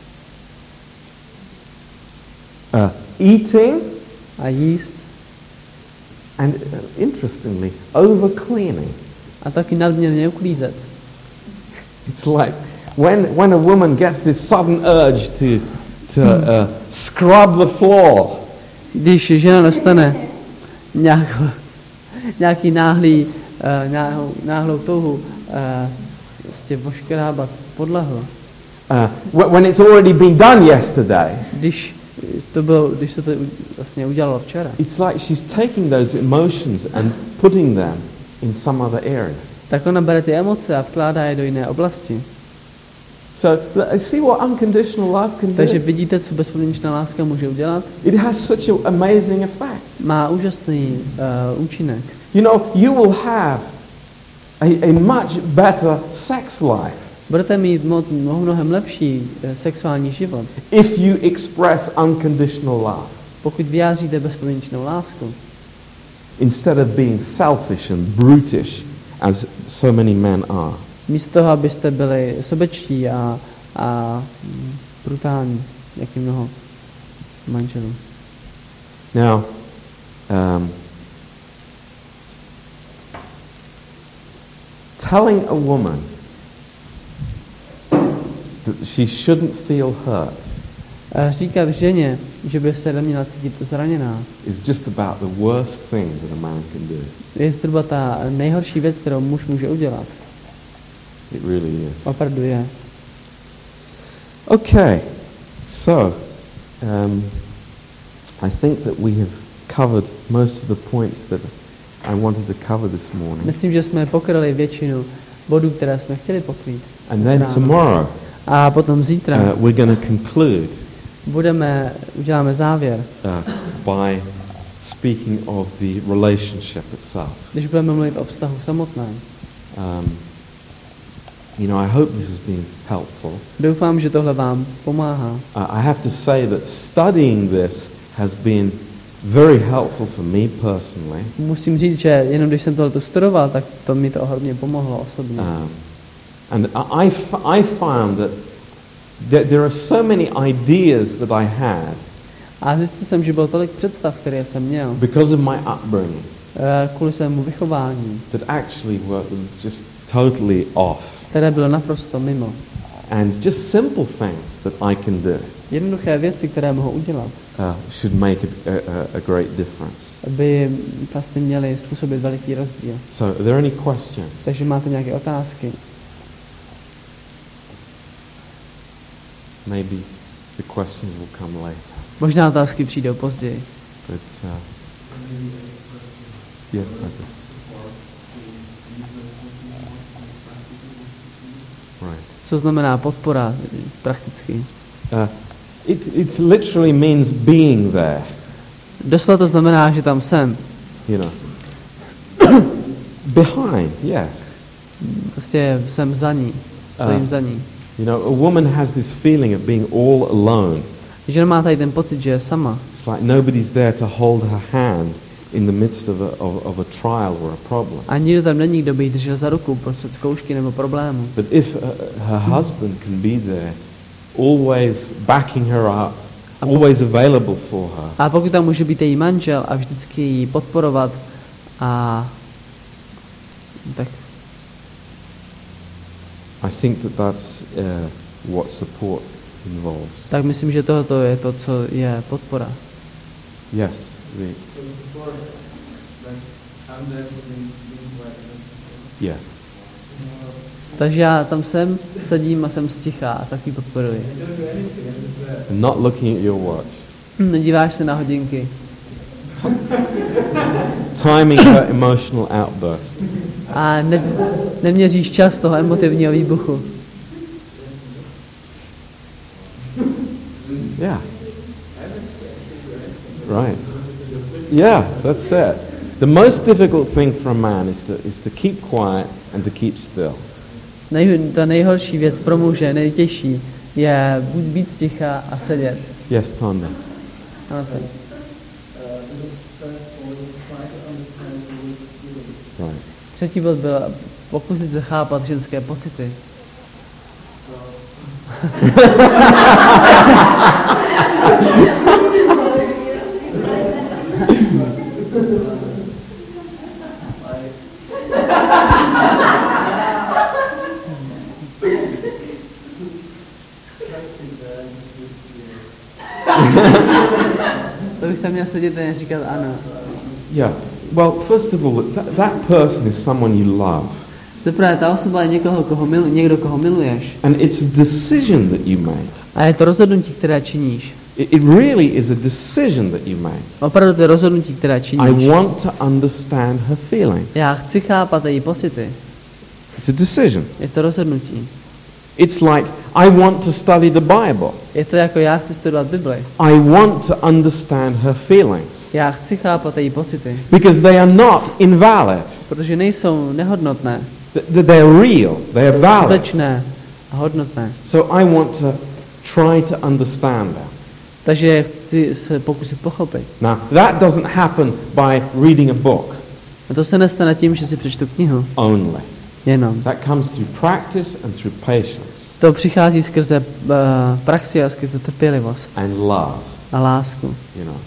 S2: uh, eating,
S1: a jíst
S2: and uh, interestingly, overcleaning.
S1: a taky nadměrně uklízet.
S2: It's like when, when a woman gets this sudden urge to, to uh, scrub the floor,
S1: Když žena dostane nějakou, nějaký náhlý, uh, náhlou, náhlou touhu uh, prostě voškrábat podlahu,
S2: uh, wh- when it's already been done yesterday,
S1: když to bylo, když se to u- vlastně udělalo včera,
S2: it's like she's taking those emotions and putting them in some other area.
S1: tak ona bere ty emoce a vkládá je do jiné oblasti.
S2: So th- see what unconditional love can
S1: Takže
S2: do?
S1: vidíte, co bezpodmínečná láska může udělat?
S2: It has such an amazing effect.
S1: Má úžasný uh, účinek.
S2: You know, you will have a, a much better sex life
S1: budete mít mo- mnohem lepší eh, sexuální život,
S2: if you express unconditional love,
S1: pokud vyjádříte bezpodmínečnou lásku.
S2: instead of being selfish and brutish, as so many men are.
S1: Místo toho, abyste byli sobečtí a, a mm, brutální, jak je mnoho manželů.
S2: Now, um, telling a woman that she shouldn't feel hurt
S1: A říkat ženě, že by se neměla cítit zraněná,
S2: is just about the worst thing that a man can do.
S1: je zhruba ta nejhorší věc, kterou muž může udělat.
S2: It really is.
S1: Opravdu je.
S2: Okay, so um, I think that we have covered most of the points that I wanted to cover this morning.
S1: Myslím, že jsme pokryli většinu bodů, které jsme chtěli pokrýt.
S2: And then
S1: Ráno.
S2: tomorrow
S1: A potom zítra
S2: uh, we're going to conclude
S1: budeme, uděláme závěr,
S2: uh, by speaking of the relationship itself.
S1: když budeme mluvit o vztahu samotném.
S2: Um, you know, I hope this has been helpful.
S1: Doufám, že tohle vám pomáhá.
S2: Uh, I have to say that studying this has been very helpful for me personally.
S1: Musím říct, že jenom když jsem tohle studoval, tak to mi to hodně pomohlo osobně.
S2: Um, and I, f- I found that th- there are so many ideas that I had
S1: A zjistil jsem, že bylo tolik představ, které jsem měl,
S2: because of my upbringing
S1: eh, kvůli svému vychování,
S2: that actually were just totally off.
S1: které bylo naprosto mimo.
S2: And just simple things that I can do
S1: Jednoduché věci, které mohu udělat,
S2: uh, should make a, a, a great difference.
S1: by vlastně měly způsobit veliký rozdíl.
S2: So, are there any questions?
S1: Takže máte nějaké otázky?
S2: Maybe the questions will come later.
S1: Možná otázky přijdou později.
S2: But uh, yes, Peter. Right.
S1: Co znamená podpora prakticky?
S2: Uh, it it literally means being there.
S1: Doslova to znamená, že tam jsem.
S2: You know. Behind, yes.
S1: Prostě jsem za ní. Stojím
S2: Uh,
S1: za ní.
S2: You know, a woman has this feeling of being all alone.
S1: Žena má tady ten pocit, že je sama.
S2: It's like nobody's there to hold her hand in the midst of a, of, of a trial or a problem.
S1: A nikdo tam není, kdo by jí držel za ruku prostřed zkoušky nebo problému.
S2: But if uh, her husband can be there, always backing her up, always available for her,
S1: A pokud tam může být její manžel a vždycky ji podporovat a tak
S2: I think that that's uh, what support involves.
S1: tak myslím, že tohoto je to, co je podpora.
S2: Yes. The, yeah.
S1: Takže já tam jsem, sedím a jsem sticha a taky podporuji.
S2: Not looking at your watch.
S1: Hm, Nedíváš se na hodinky.
S2: Timing her emotional outburst.
S1: A ne, neměříš čas toho emotivního výbuchu.
S2: Yeah. Right. Yeah, that's it. The most difficult thing for a man is to is to keep quiet and to keep still.
S1: Nej, ta nejhorší věc pro muže, nejtěžší, je buď být sticha a sedět.
S2: Yes, Tonda.
S1: Ano, tak.
S2: Right.
S1: Třetí bod byl pokusit se chápat ženské pocity. To bych tam měl sedět a říkat ano.
S2: Yeah. Well, first of all, that, that person is someone you love.
S1: Zaprvé, ta osoba je někoho, koho milu, někdo, koho miluješ.
S2: And it's a decision that you make.
S1: A je to rozhodnutí, které činíš.
S2: It, it really is a decision that you make.
S1: Opravdu to je rozhodnutí, které činíš.
S2: I want to understand her feelings.
S1: Já chci chápat její pocity.
S2: It's a decision.
S1: Je to rozhodnutí.
S2: It's like, I want to study the Bible.
S1: Je to jako já chci studovat Bibli.
S2: I want to understand her feelings.
S1: Já chci chápat její pocity.
S2: Because they are not invalid.
S1: Protože nejsou nehodnotné.
S2: Th- th- They're real. They are valid.
S1: Skutečné. a hodnotné.
S2: So I want to try to understand them.
S1: Takže chci se pokusit pochopit.
S2: Now, that doesn't happen by reading a book
S1: A to se nestane tím, že si přečtu knihu.
S2: only.
S1: Jenom.
S2: That comes through practice and through patience
S1: To přichází skrze uh, praxi a skrze trpělivost
S2: and love,
S1: a lásku.
S2: you know.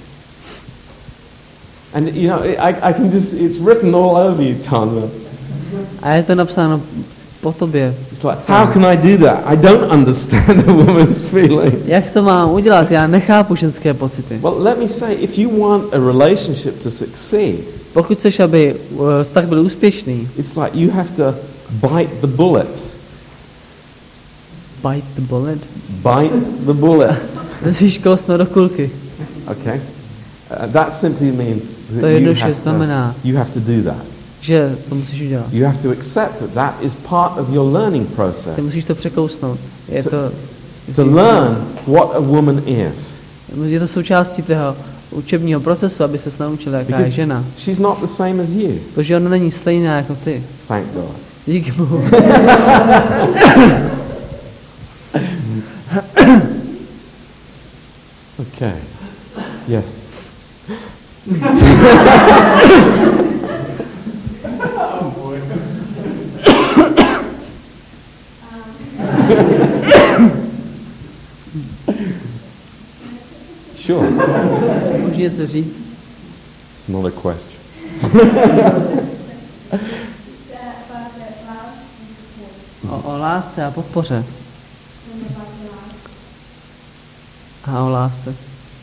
S2: And you know, I, I can just, it's written all over you, Tanya.
S1: A je to napsáno po tobě.
S2: It's like, how can I do that? I don't understand a woman's feelings.
S1: Jak to mám udělat? Já nechápu ženské pocity.
S2: Well, let me say, if you want a relationship to succeed,
S1: Pokud chceš, aby uh, vztah byl úspěšný,
S2: it's like you have to bite the bullet.
S1: bite the bullet.
S2: Bite the bullet.
S1: Musíš kousnout do kulky.
S2: Okay? Uh, that simply means that
S1: To
S2: you
S1: jednoduše
S2: have, to,
S1: znamená,
S2: you have to do that.
S1: že to musíš udělat.
S2: You have to accept that that is part of your learning
S1: Ty
S2: process.
S1: musíš to překousnout. Je
S2: To-
S1: to,
S2: To learn what a woman is.
S1: je to součástí toho učebního procesu, aby se naučil, jaká je
S2: Because
S1: žena.
S2: she's not the same as you.
S1: Protože ona není stejná jako ty.
S2: Thank God.
S1: Díky Bohu.
S2: Okay. Yes. Sure.
S1: Můžu něco říct?
S2: It's not a question.
S1: O, o lásce a podpoře. A o lásce.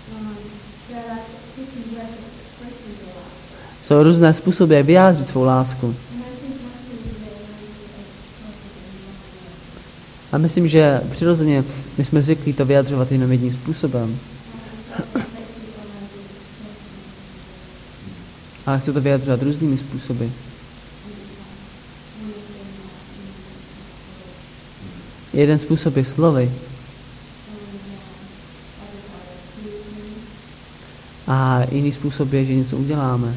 S1: Jsou různé způsoby, jak vyjádřit svou lásku. A myslím, že přirozeně my jsme zvyklí to vyjadřovat jenom jedním způsobem. Ale chci to vyjadřovat různými způsoby. Jeden způsob je slovy. A jiný způsob je, že něco uděláme.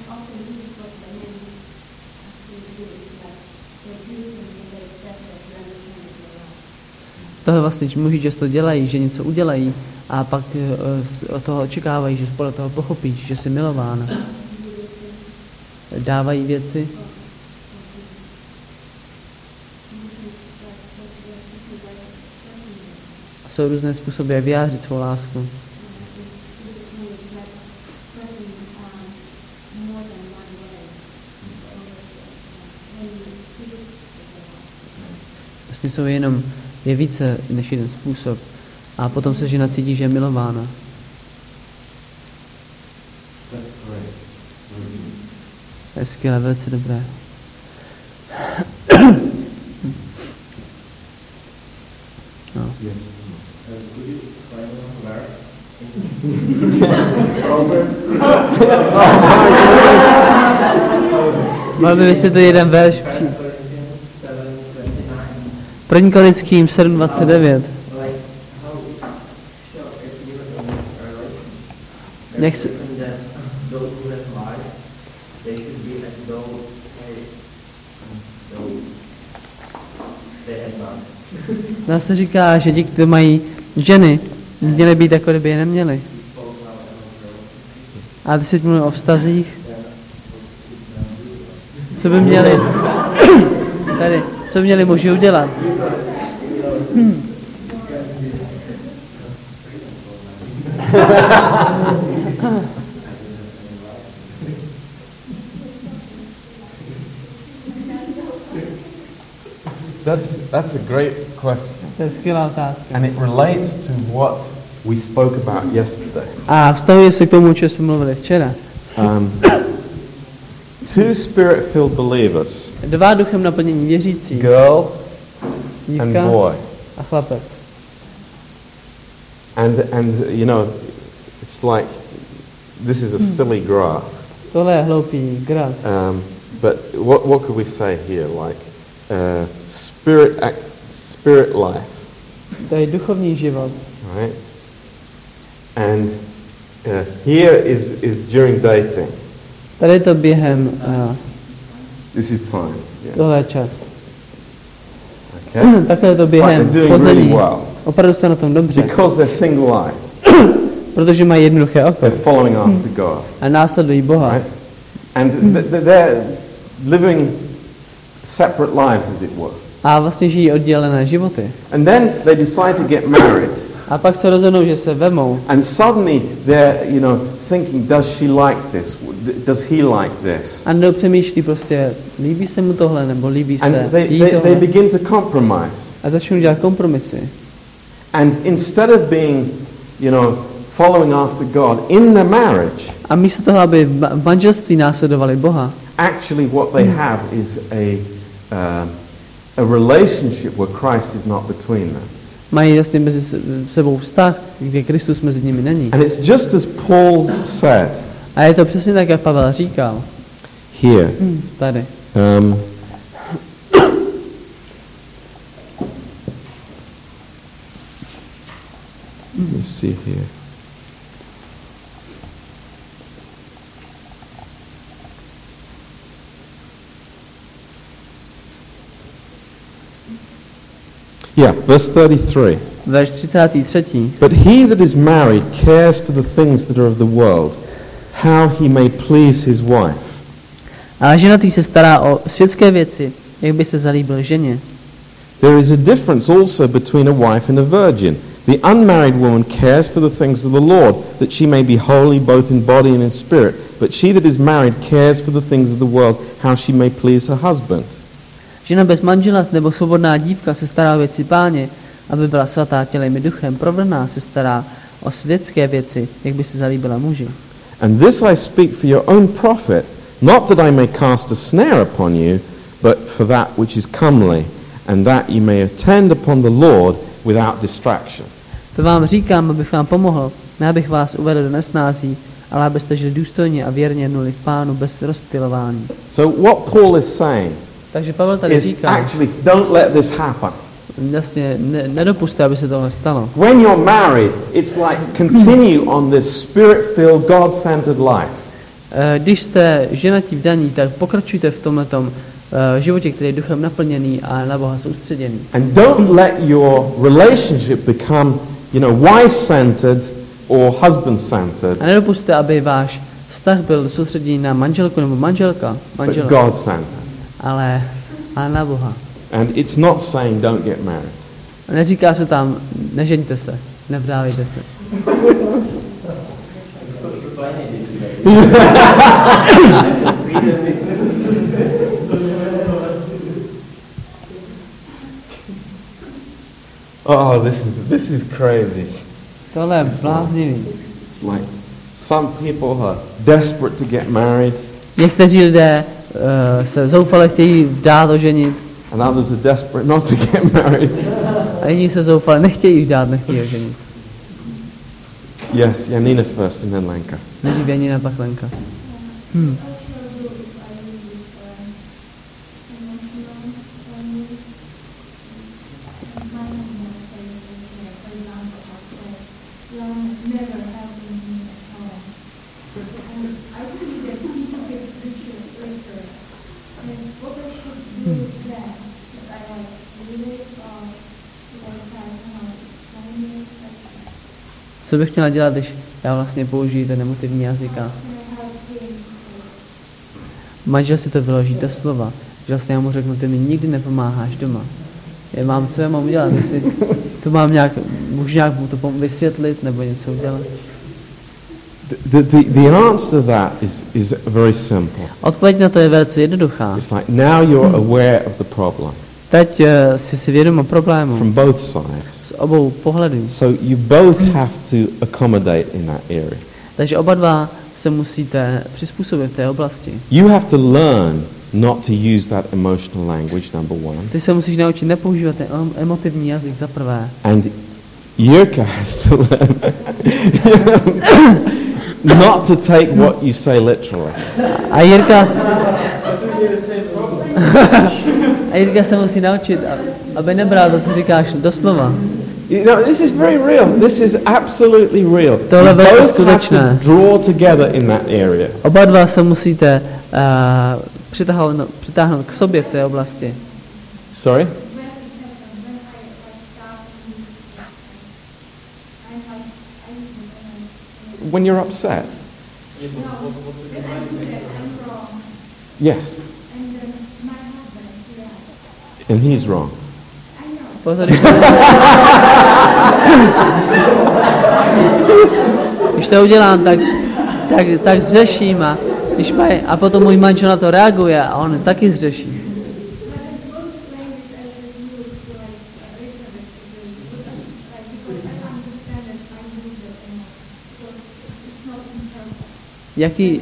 S1: Tohle vlastně muži často dělají, že něco udělají a pak uh, od toho očekávají, že podle toho pochopíš, že jsi milována. Dávají věci. Jsou různé způsoby, jak vyjádřit svou lásku. Vlastně jsou jenom, je více než jeden způsob. A potom se žena cítí, že je milována. To je skvělé, velice dobré. No. Mohl by vysvětlit jeden verš. První Korinským sedm dvacet devět. Nech se... Nás se říká, že ti, kdo mají ženy, měly být jako kdyby je neměli. A ty jsi mluvil o vztazích. Co by měli... Tady, co by měli muži udělat? Hmm.
S2: That's, that's a great question.
S1: To je skvělá otázka.
S2: And it relates to what we spoke about yesterday.
S1: A vztahuje se k tomu, o čem jsme mluvili včera.
S2: Um, two spirit-filled believers,
S1: Dva duchem naplnění věřící.
S2: girl and
S1: Dívka
S2: boy.
S1: a chlapec.
S2: And, and you know, it's like, this is a silly graph.
S1: Tohle je hloupý graf.
S2: Um, but what, what could we say here? Like, uh, spirit, act, spirit life,
S1: To je duchovní život.
S2: right? And uh, here is, is during dating.
S1: Tady je to během, uh,
S2: This is time. Yeah.
S1: tohle je čas.
S2: Okay?
S1: Takhle je to
S2: It's like
S1: během
S2: they're doing really
S1: pozadí.
S2: well.
S1: Opravdu se na tom dobře.
S2: Because they're single-eyed.
S1: Protože mají jednoduché oko.
S2: They're following after God.
S1: A následují Boha.
S2: Right? And th- th- they're living separate lives, as it were.
S1: A vlastně žijí oddělené životy.
S2: And then they decide to get married.
S1: A pak se rozhodnou, že se vemou.
S2: And suddenly they're, you know, thinking, does she like this? Does he like this?
S1: A jdou přemýšlí prostě, líbí se mu tohle, nebo líbí
S2: And
S1: se
S2: they,
S1: jí
S2: they,
S1: tohle.
S2: they begin to compromise.
S1: A začnou dělat kompromisy.
S2: And instead of being, you know, following after God in their marriage,
S1: A místo toho, aby v manželství následovali Boha,
S2: actually what they have is a, uh, a relationship where Christ is not between them.
S1: mají vlastně mezi sebou vztah, kde Kristus mezi nimi není.
S2: And it's just as Paul said
S1: A je to přesně tak, jak Pavel říkal.
S2: here.
S1: Tady.
S2: Um, let's see here. Yeah, verse thirty-three.
S1: Verš třicátý třetí.
S2: But he that is married cares for the things that are of the world, how he may please his wife.
S1: A ženatý se stará o světské věci, jak by se zalíbil ženě.
S2: There is a difference also between a wife and a virgin. The unmarried woman cares for the things of the Lord, that she may be holy both in body and in spirit. But she that is married cares for the things of the world, how she may please her husband.
S1: Žena bez manžela nebo svobodná dívka se stará o věci Páně, aby byla svatá tělem i duchem. Provdaná se stará o světské věci, jak by se zalíbila muži.
S2: And this I speak for your own profit, not that I may cast a snare upon you, but for that which is comely, and that ye may attend upon the Lord without distraction.
S1: To vám říkám, abych vám pomohl, ne abych vás uvedl do nesnází, ale abyste žili důstojně a věrně jednuli v Pánu bez rozptylování.
S2: So what Paul is saying
S1: Takže Pavel tady
S2: is
S1: říká,
S2: actually, don't let this happen.
S1: jasně, ne, nedopuste, aby se tohle stalo.
S2: When you're married, it's like continue on this spirit-filled, God-centered life.
S1: Eh, Když jste ženatí vdaní, tak pokračujte v tomhletom eh, životě, který je duchem naplněný a na Boha soustředěný.
S2: And don't let your relationship become, you know, wife-centered or husband-centered,
S1: A nedopuste, aby váš vztah byl soustředěný na manželku nebo manželka,
S2: but
S1: manžela,
S2: God-centered.
S1: ale, ale na Boha.
S2: And it's not saying don't get married.
S1: A neříká se tam, nežeňte se, nevdávejte se.
S2: Oh, this is this is crazy.
S1: Tohle je bláznivý.
S2: It's like some people are desperate to get married,
S1: Někteří lidé uh, se zoufale chtějí dát oženit,
S2: and others are desperate not to get married.
S1: a jiní se zoufale nechtějí dát, nechtějí oženit.
S2: Yes, Janina first and then Lenka.
S1: Nejdřív Janina, pak Lenka. Hmm. Co bych měla dělat, když já vlastně použiju ten emotivní jazyk a manžel si to vyloží do slova, že vlastně já mu řeknu, ty mi nikdy nepomáháš doma. Já mám, co já mám udělat, jestli to mám nějak, můžu nějak mu to vysvětlit nebo něco udělat.
S2: The, the, the answer to that is, is very simple.
S1: Odpověď na to je velice jednoduchá.
S2: It's like now you're aware of the problem
S1: Teď uh, jsi si vědom o problému
S2: from both sides.
S1: z obou pohledů.
S2: So you both have to accommodate in that area.
S1: Takže oba dva se musíte přizpůsobit v té oblasti.
S2: You have to learn not to use that emotional language, number one.
S1: Ty se musíš naučit nepoužívat ten emotivní jazyk za prvé.
S2: And Jirka has to learn not to take what you say literally.
S1: A Jirka A Jirka se musí naučit, aby nebral to, co říkáš, doslova.
S2: You know, this is very real. This is absolutely real.
S1: Tohle
S2: You
S1: je
S2: both have
S1: skutečné.
S2: to draw together in that area.
S1: Oba dva se musíte uh, přitáhnout, přitáhnout k sobě v té oblasti.
S2: Sorry? When you're upset. Yes. And he's wrong.
S1: Pozor, když to, když to udělám, tak, tak, tak zřeším a, když maj, a potom můj manžel na to reaguje a on taky zřeší. Jaký...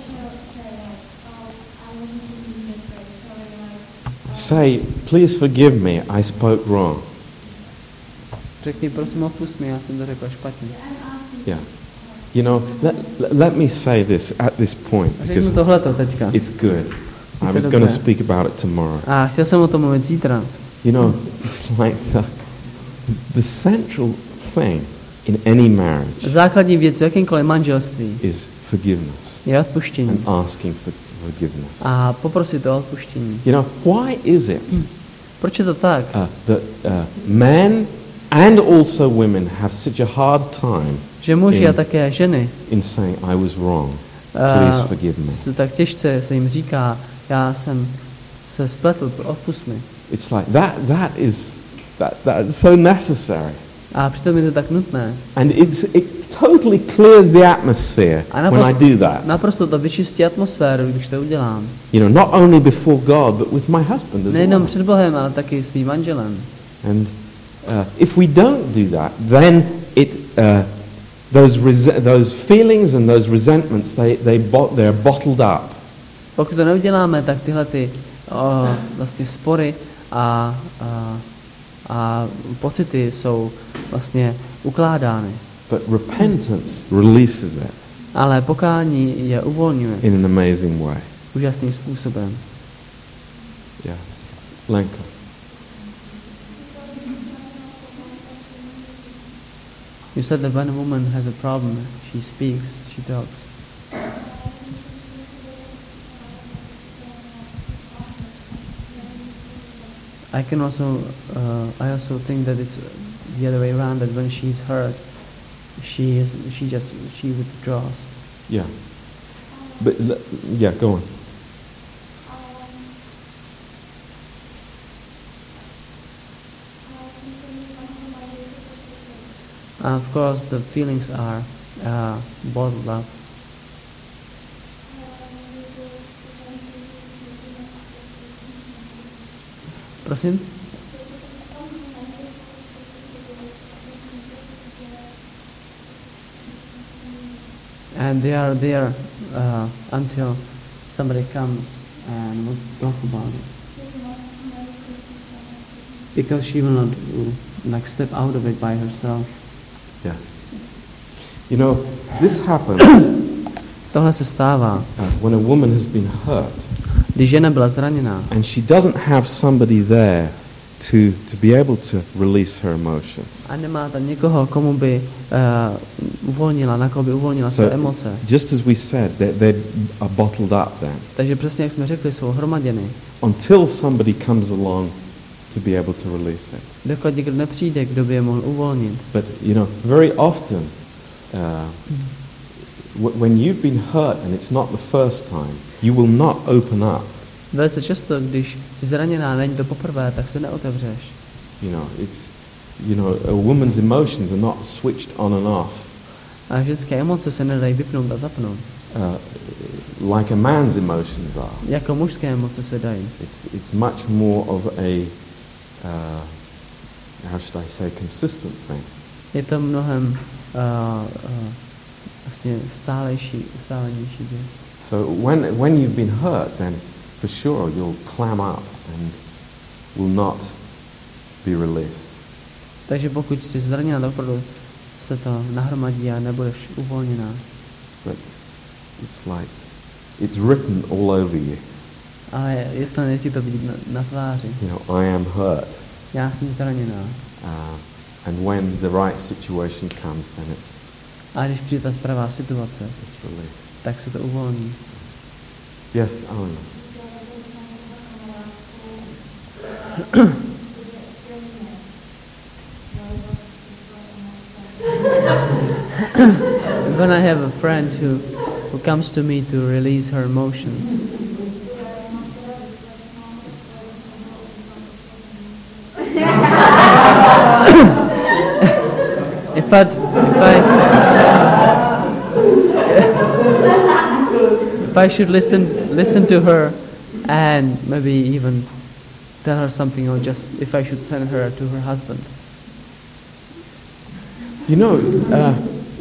S2: Say, please forgive me, I spoke wrong.
S1: Řekni, prosím, odpust mi, já jsem to řekl špatně.
S2: Yeah. You know, let, let me say this at this point,
S1: Řekni
S2: because
S1: mu tohleto teďka.
S2: it's good. I was going to speak about it tomorrow.
S1: A chtěl jsem o tom mluvit zítra.
S2: You know, it's like the, the central thing in any marriage
S1: Základní věc v jakýmkoliv manželství
S2: is forgiveness
S1: je odpuštění.
S2: and asking for forgiveness.
S1: A poprosit o odpuštění.
S2: You know, why is it
S1: Proč je to tak?
S2: uh, that uh, men and also women have such a hard time
S1: Že muži
S2: in-
S1: a také ženy
S2: in saying, I was wrong, please
S1: uh,
S2: forgive me?
S1: se tak těžce se jim říká, já jsem se spletl, odpust mi.
S2: It's like that, that is, that, that is so necessary.
S1: A přitom je to tak nutné.
S2: And it's, it totally clears the atmosphere
S1: A
S2: when I do that.
S1: naprosto to vyčistí atmosféru, když to udělám.
S2: You know, not only before God, but with my husband as
S1: Nejenom
S2: well.
S1: před Bohem, ale taky s mým manželem.
S2: And uh, if we don't do that, then it, uh, those, rese- those feelings and those resentments, they, they bo- they're bottled up.
S1: Pokud to neuděláme, tak tyhle ty o, vlastně spory a, a, a pocity jsou vlastně ukládány.
S2: But repentance releases it
S1: Ale pokání je uvolňuje
S2: in an amazing way.
S1: úžasným způsobem.
S2: Yeah. Lenka.
S1: You said that when a woman has a problem, she speaks, she talks. I can also, uh, I also think that it's the other way around. That when she's hurt, she is, she just, she withdraws.
S2: Yeah. But l- yeah, go on.
S1: Uh, of course, the feelings are uh, bottled up. Prosím? And they are there uh, until somebody comes and wants to talk about it. Because she will not uh, like step out of it by herself.
S2: Yeah. You know, this happens
S1: Tohle se stává,
S2: uh, when a woman has been hurt
S1: když žena byla zraněná
S2: and she doesn't have somebody there to, to be able to release her emotions.
S1: a nemá tam někoho, komu by uh, uvolnila, na koho by uvolnila své
S2: So,
S1: emoce.
S2: just as we said, they, they are bottled up then
S1: Takže přesně jak jsme řekli, jsou hromaděny.
S2: until somebody comes along to be able to release it.
S1: Dokud někdo nepřijde, kdo by je mohl uvolnit.
S2: But, you know, very often, uh, w- when you've been hurt and it's not the first time, you will not open up.
S1: Velice často, když jsi zraněná, není to poprvé, tak se neotevřeš.
S2: You know, it's, you know, a woman's emotions are not switched on and off
S1: A ženské emoce se nedají vypnout a zapnout.
S2: uh, like a man's emotions are.
S1: Jako mužské emoce se dají.
S2: It's, it's much more of a, uh, how should I say, consistent thing.
S1: Je to mnohem uh, uh, vlastně stálejší, stálenější věc.
S2: So when, when you've been hurt, then for sure you'll clam up and will not be released.
S1: Takže pokud jsi zraněná, tak opravdu se to nahromadí a nebudeš uvolněná.
S2: But it's like, it's written all over you.
S1: Ale je to, je ti to vidět na, na tváři.
S2: You know, I am hurt.
S1: Já jsem zraněná.
S2: Uh, and when the right situation comes, then it's,
S1: A když přijde ta pravá situace,
S2: it's released.
S1: tak se to uvolní.
S2: Yes, Alan.
S1: when I have a friend who, who comes to me to release her emotions, if I, if I, if I should listen, listen to her, and maybe even tell her something, or just if I should send her to her husband.
S2: You know, uh,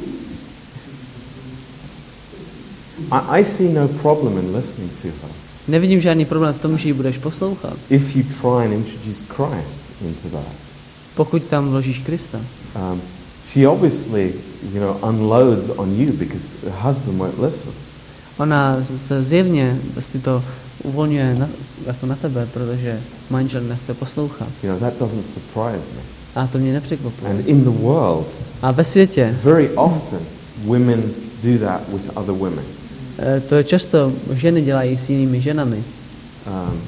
S2: I, I see no problem in listening to her.
S1: Nevidím žádný problém v tom, že ji budeš poslouchat.
S2: If you try and introduce Christ into that.
S1: Pokud tam vložíš Krista.
S2: Um, she obviously, you know, unloads on you because the husband won't listen.
S1: Ona se zjevně si to uvolňuje na, jako na tebe, protože manžel nechce poslouchat.
S2: You know, that doesn't surprise me.
S1: A to mě nepřekvapuje.
S2: And in the world,
S1: a ve světě,
S2: very often women do that with other women.
S1: To je často ženy dělají s jinými ženami.
S2: Um,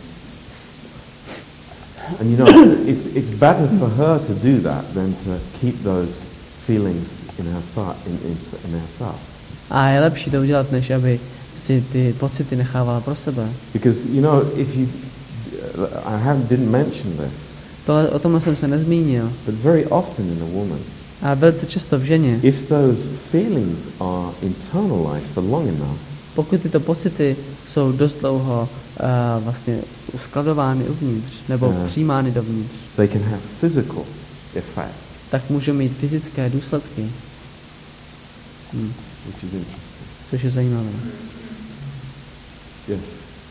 S2: and you know, it's it's better for her to do that than to keep those feelings in herself. In, in, in herself.
S1: A je lepší to udělat, než aby si ty pocity nechávala pro sebe.
S2: Because you know, if you, I haven't didn't mention this.
S1: To, o tomhle jsem se nezmínil.
S2: But very often in a woman.
S1: A velice často v ženě.
S2: If those feelings are internalized for long enough.
S1: Pokud tyto pocity jsou dost dlouho uh, vlastně uskladovány uvnitř nebo uh, přijímány dovnitř,
S2: they can have physical effects.
S1: Tak můžou mít fyzické důsledky. Hmm.
S2: Which is interesting.
S1: Což je zajímavé.
S2: Yes.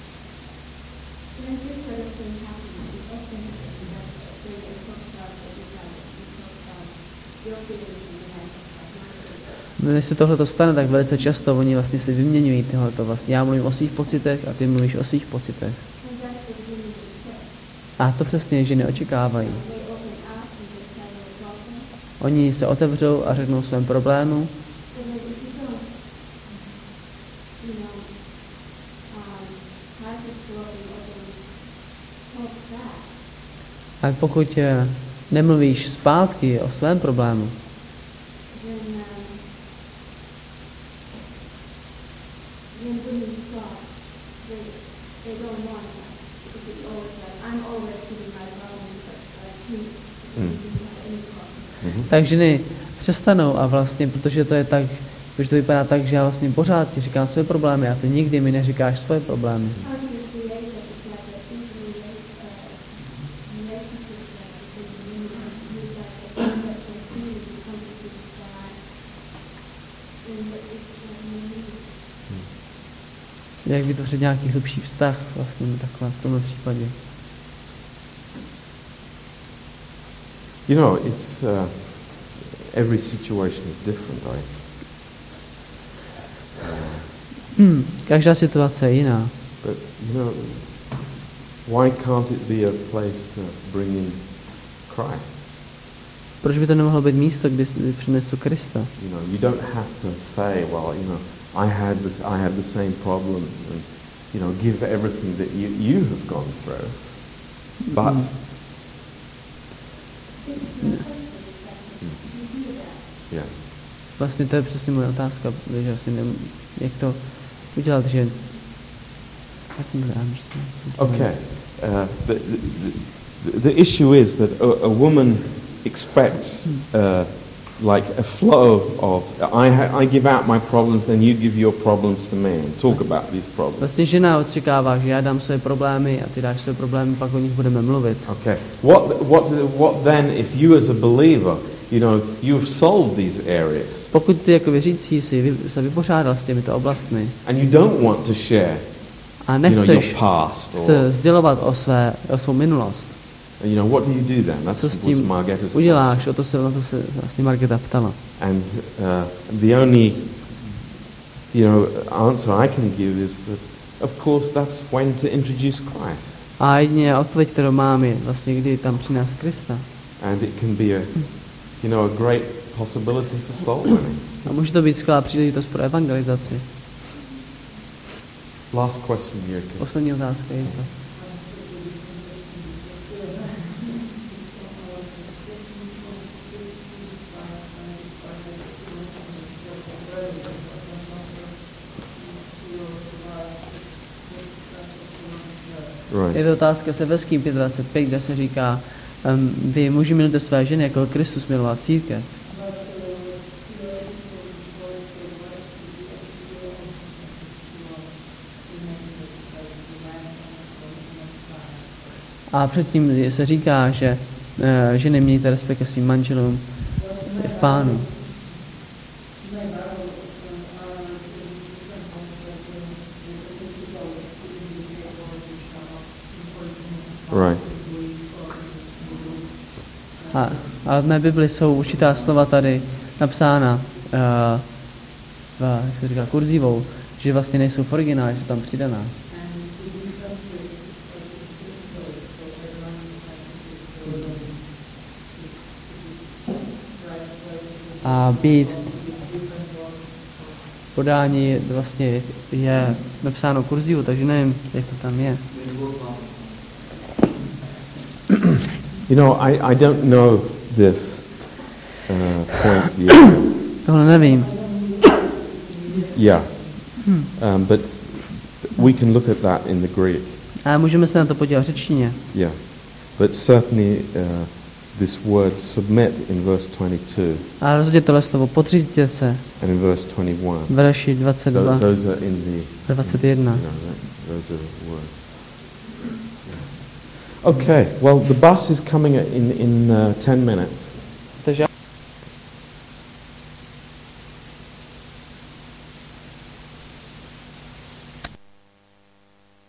S2: Když se tohle stane, tak velice často oni vlastně si vyměňují tohleto vlastně. Já mluvím o svých pocitech a ty mluvíš o svých pocitech. A to přesně ženy očekávají. Oni se otevřou a řeknou svém problému. A pokud nemluvíš zpátky o svém problému, tak ženy přestanou a vlastně, protože to je tak, protože to vypadá tak, že já vlastně pořád ti říkám své problémy a ty nikdy mi neříkáš svoje problémy. Jak vytvořit nějaký hlubší vztah vlastně takhle v tomhle případě. You know, it's uh, every situation is different, right?
S1: Hmm, každá situace je jiná.
S2: But you know, why can't it be a place to bring in Christ?
S1: Proč by to nemohlo být místo, kde přinesu Krista?
S2: You know, you don't have to say, well, you know, I had this, I had the same problem, and you know, give everything that you you have gone through. But
S1: hmm.
S2: Yeah.
S1: Vlastně to je přesně moje otázka, že asi nevím, jak to udělat, že...
S2: Okay. Uh, the, the, the issue is that a, a woman expects uh, like a flow of I, ha, I give out my problems, then you give your problems to me and talk about these problems.
S1: Vlastně žena očekává, že já dám své problémy a ty dáš své problémy, pak o nich budeme mluvit.
S2: Okay. What what what then if you as a believer, you know, you've solved these areas.
S1: Pokud ty jako věřící si se vypořádal s těmito oblastmi.
S2: And you don't want to share.
S1: A nechceš
S2: you know, your past or
S1: se sdělovat o své o svou minulost.
S2: You know, what do you do then? That's
S1: co s tím
S2: Margeta's
S1: uděláš? O to se, na to se vlastně Margeta ptala.
S2: And uh, the only, you know, answer I can give is that, of course, that's when to introduce Christ.
S1: A jedině odpověď, kterou mám, je vlastně, kdy tam přinést Krista.
S2: And it can be a, you know, a great possibility for soul winning.
S1: A může to být skvělá příležitost pro evangelizaci.
S2: Last question, Jirka.
S1: Poslední otázka je to.
S2: Right.
S1: Je to otázka se Efeským pět dvacet pět, kde se říká, um, vy muži milujte své ženy, jako Kristus miloval církev. A předtím se říká, že uh, ženy mějte respekt ke svým manželům v Pánu.
S2: Right.
S1: A, a v mé Bibli jsou určitá slova tady napsána uh, v, jak se říká, kurzívou, že vlastně nejsou v originále, jsou tam přidaná. A být podání vlastně je napsáno kurzivu, takže nevím, jak to tam je.
S2: You know, I, I don't know this uh, point yet.
S1: Tohle nevím.
S2: Yeah. Um, but we can look at that in the Greek.
S1: A můžeme se na to podívat v řečtině.
S2: Yeah. But certainly uh, this word submit in verse twenty-two
S1: A rozhodně tohle slovo podřízte se
S2: and in verse twenty-one.
S1: v verši dvacet dva,
S2: Tho- those are in the,
S1: dvacet jedna.
S2: you know, that, those are words. Yeah. Okay, well the bus is coming in, in uh, ten minutes.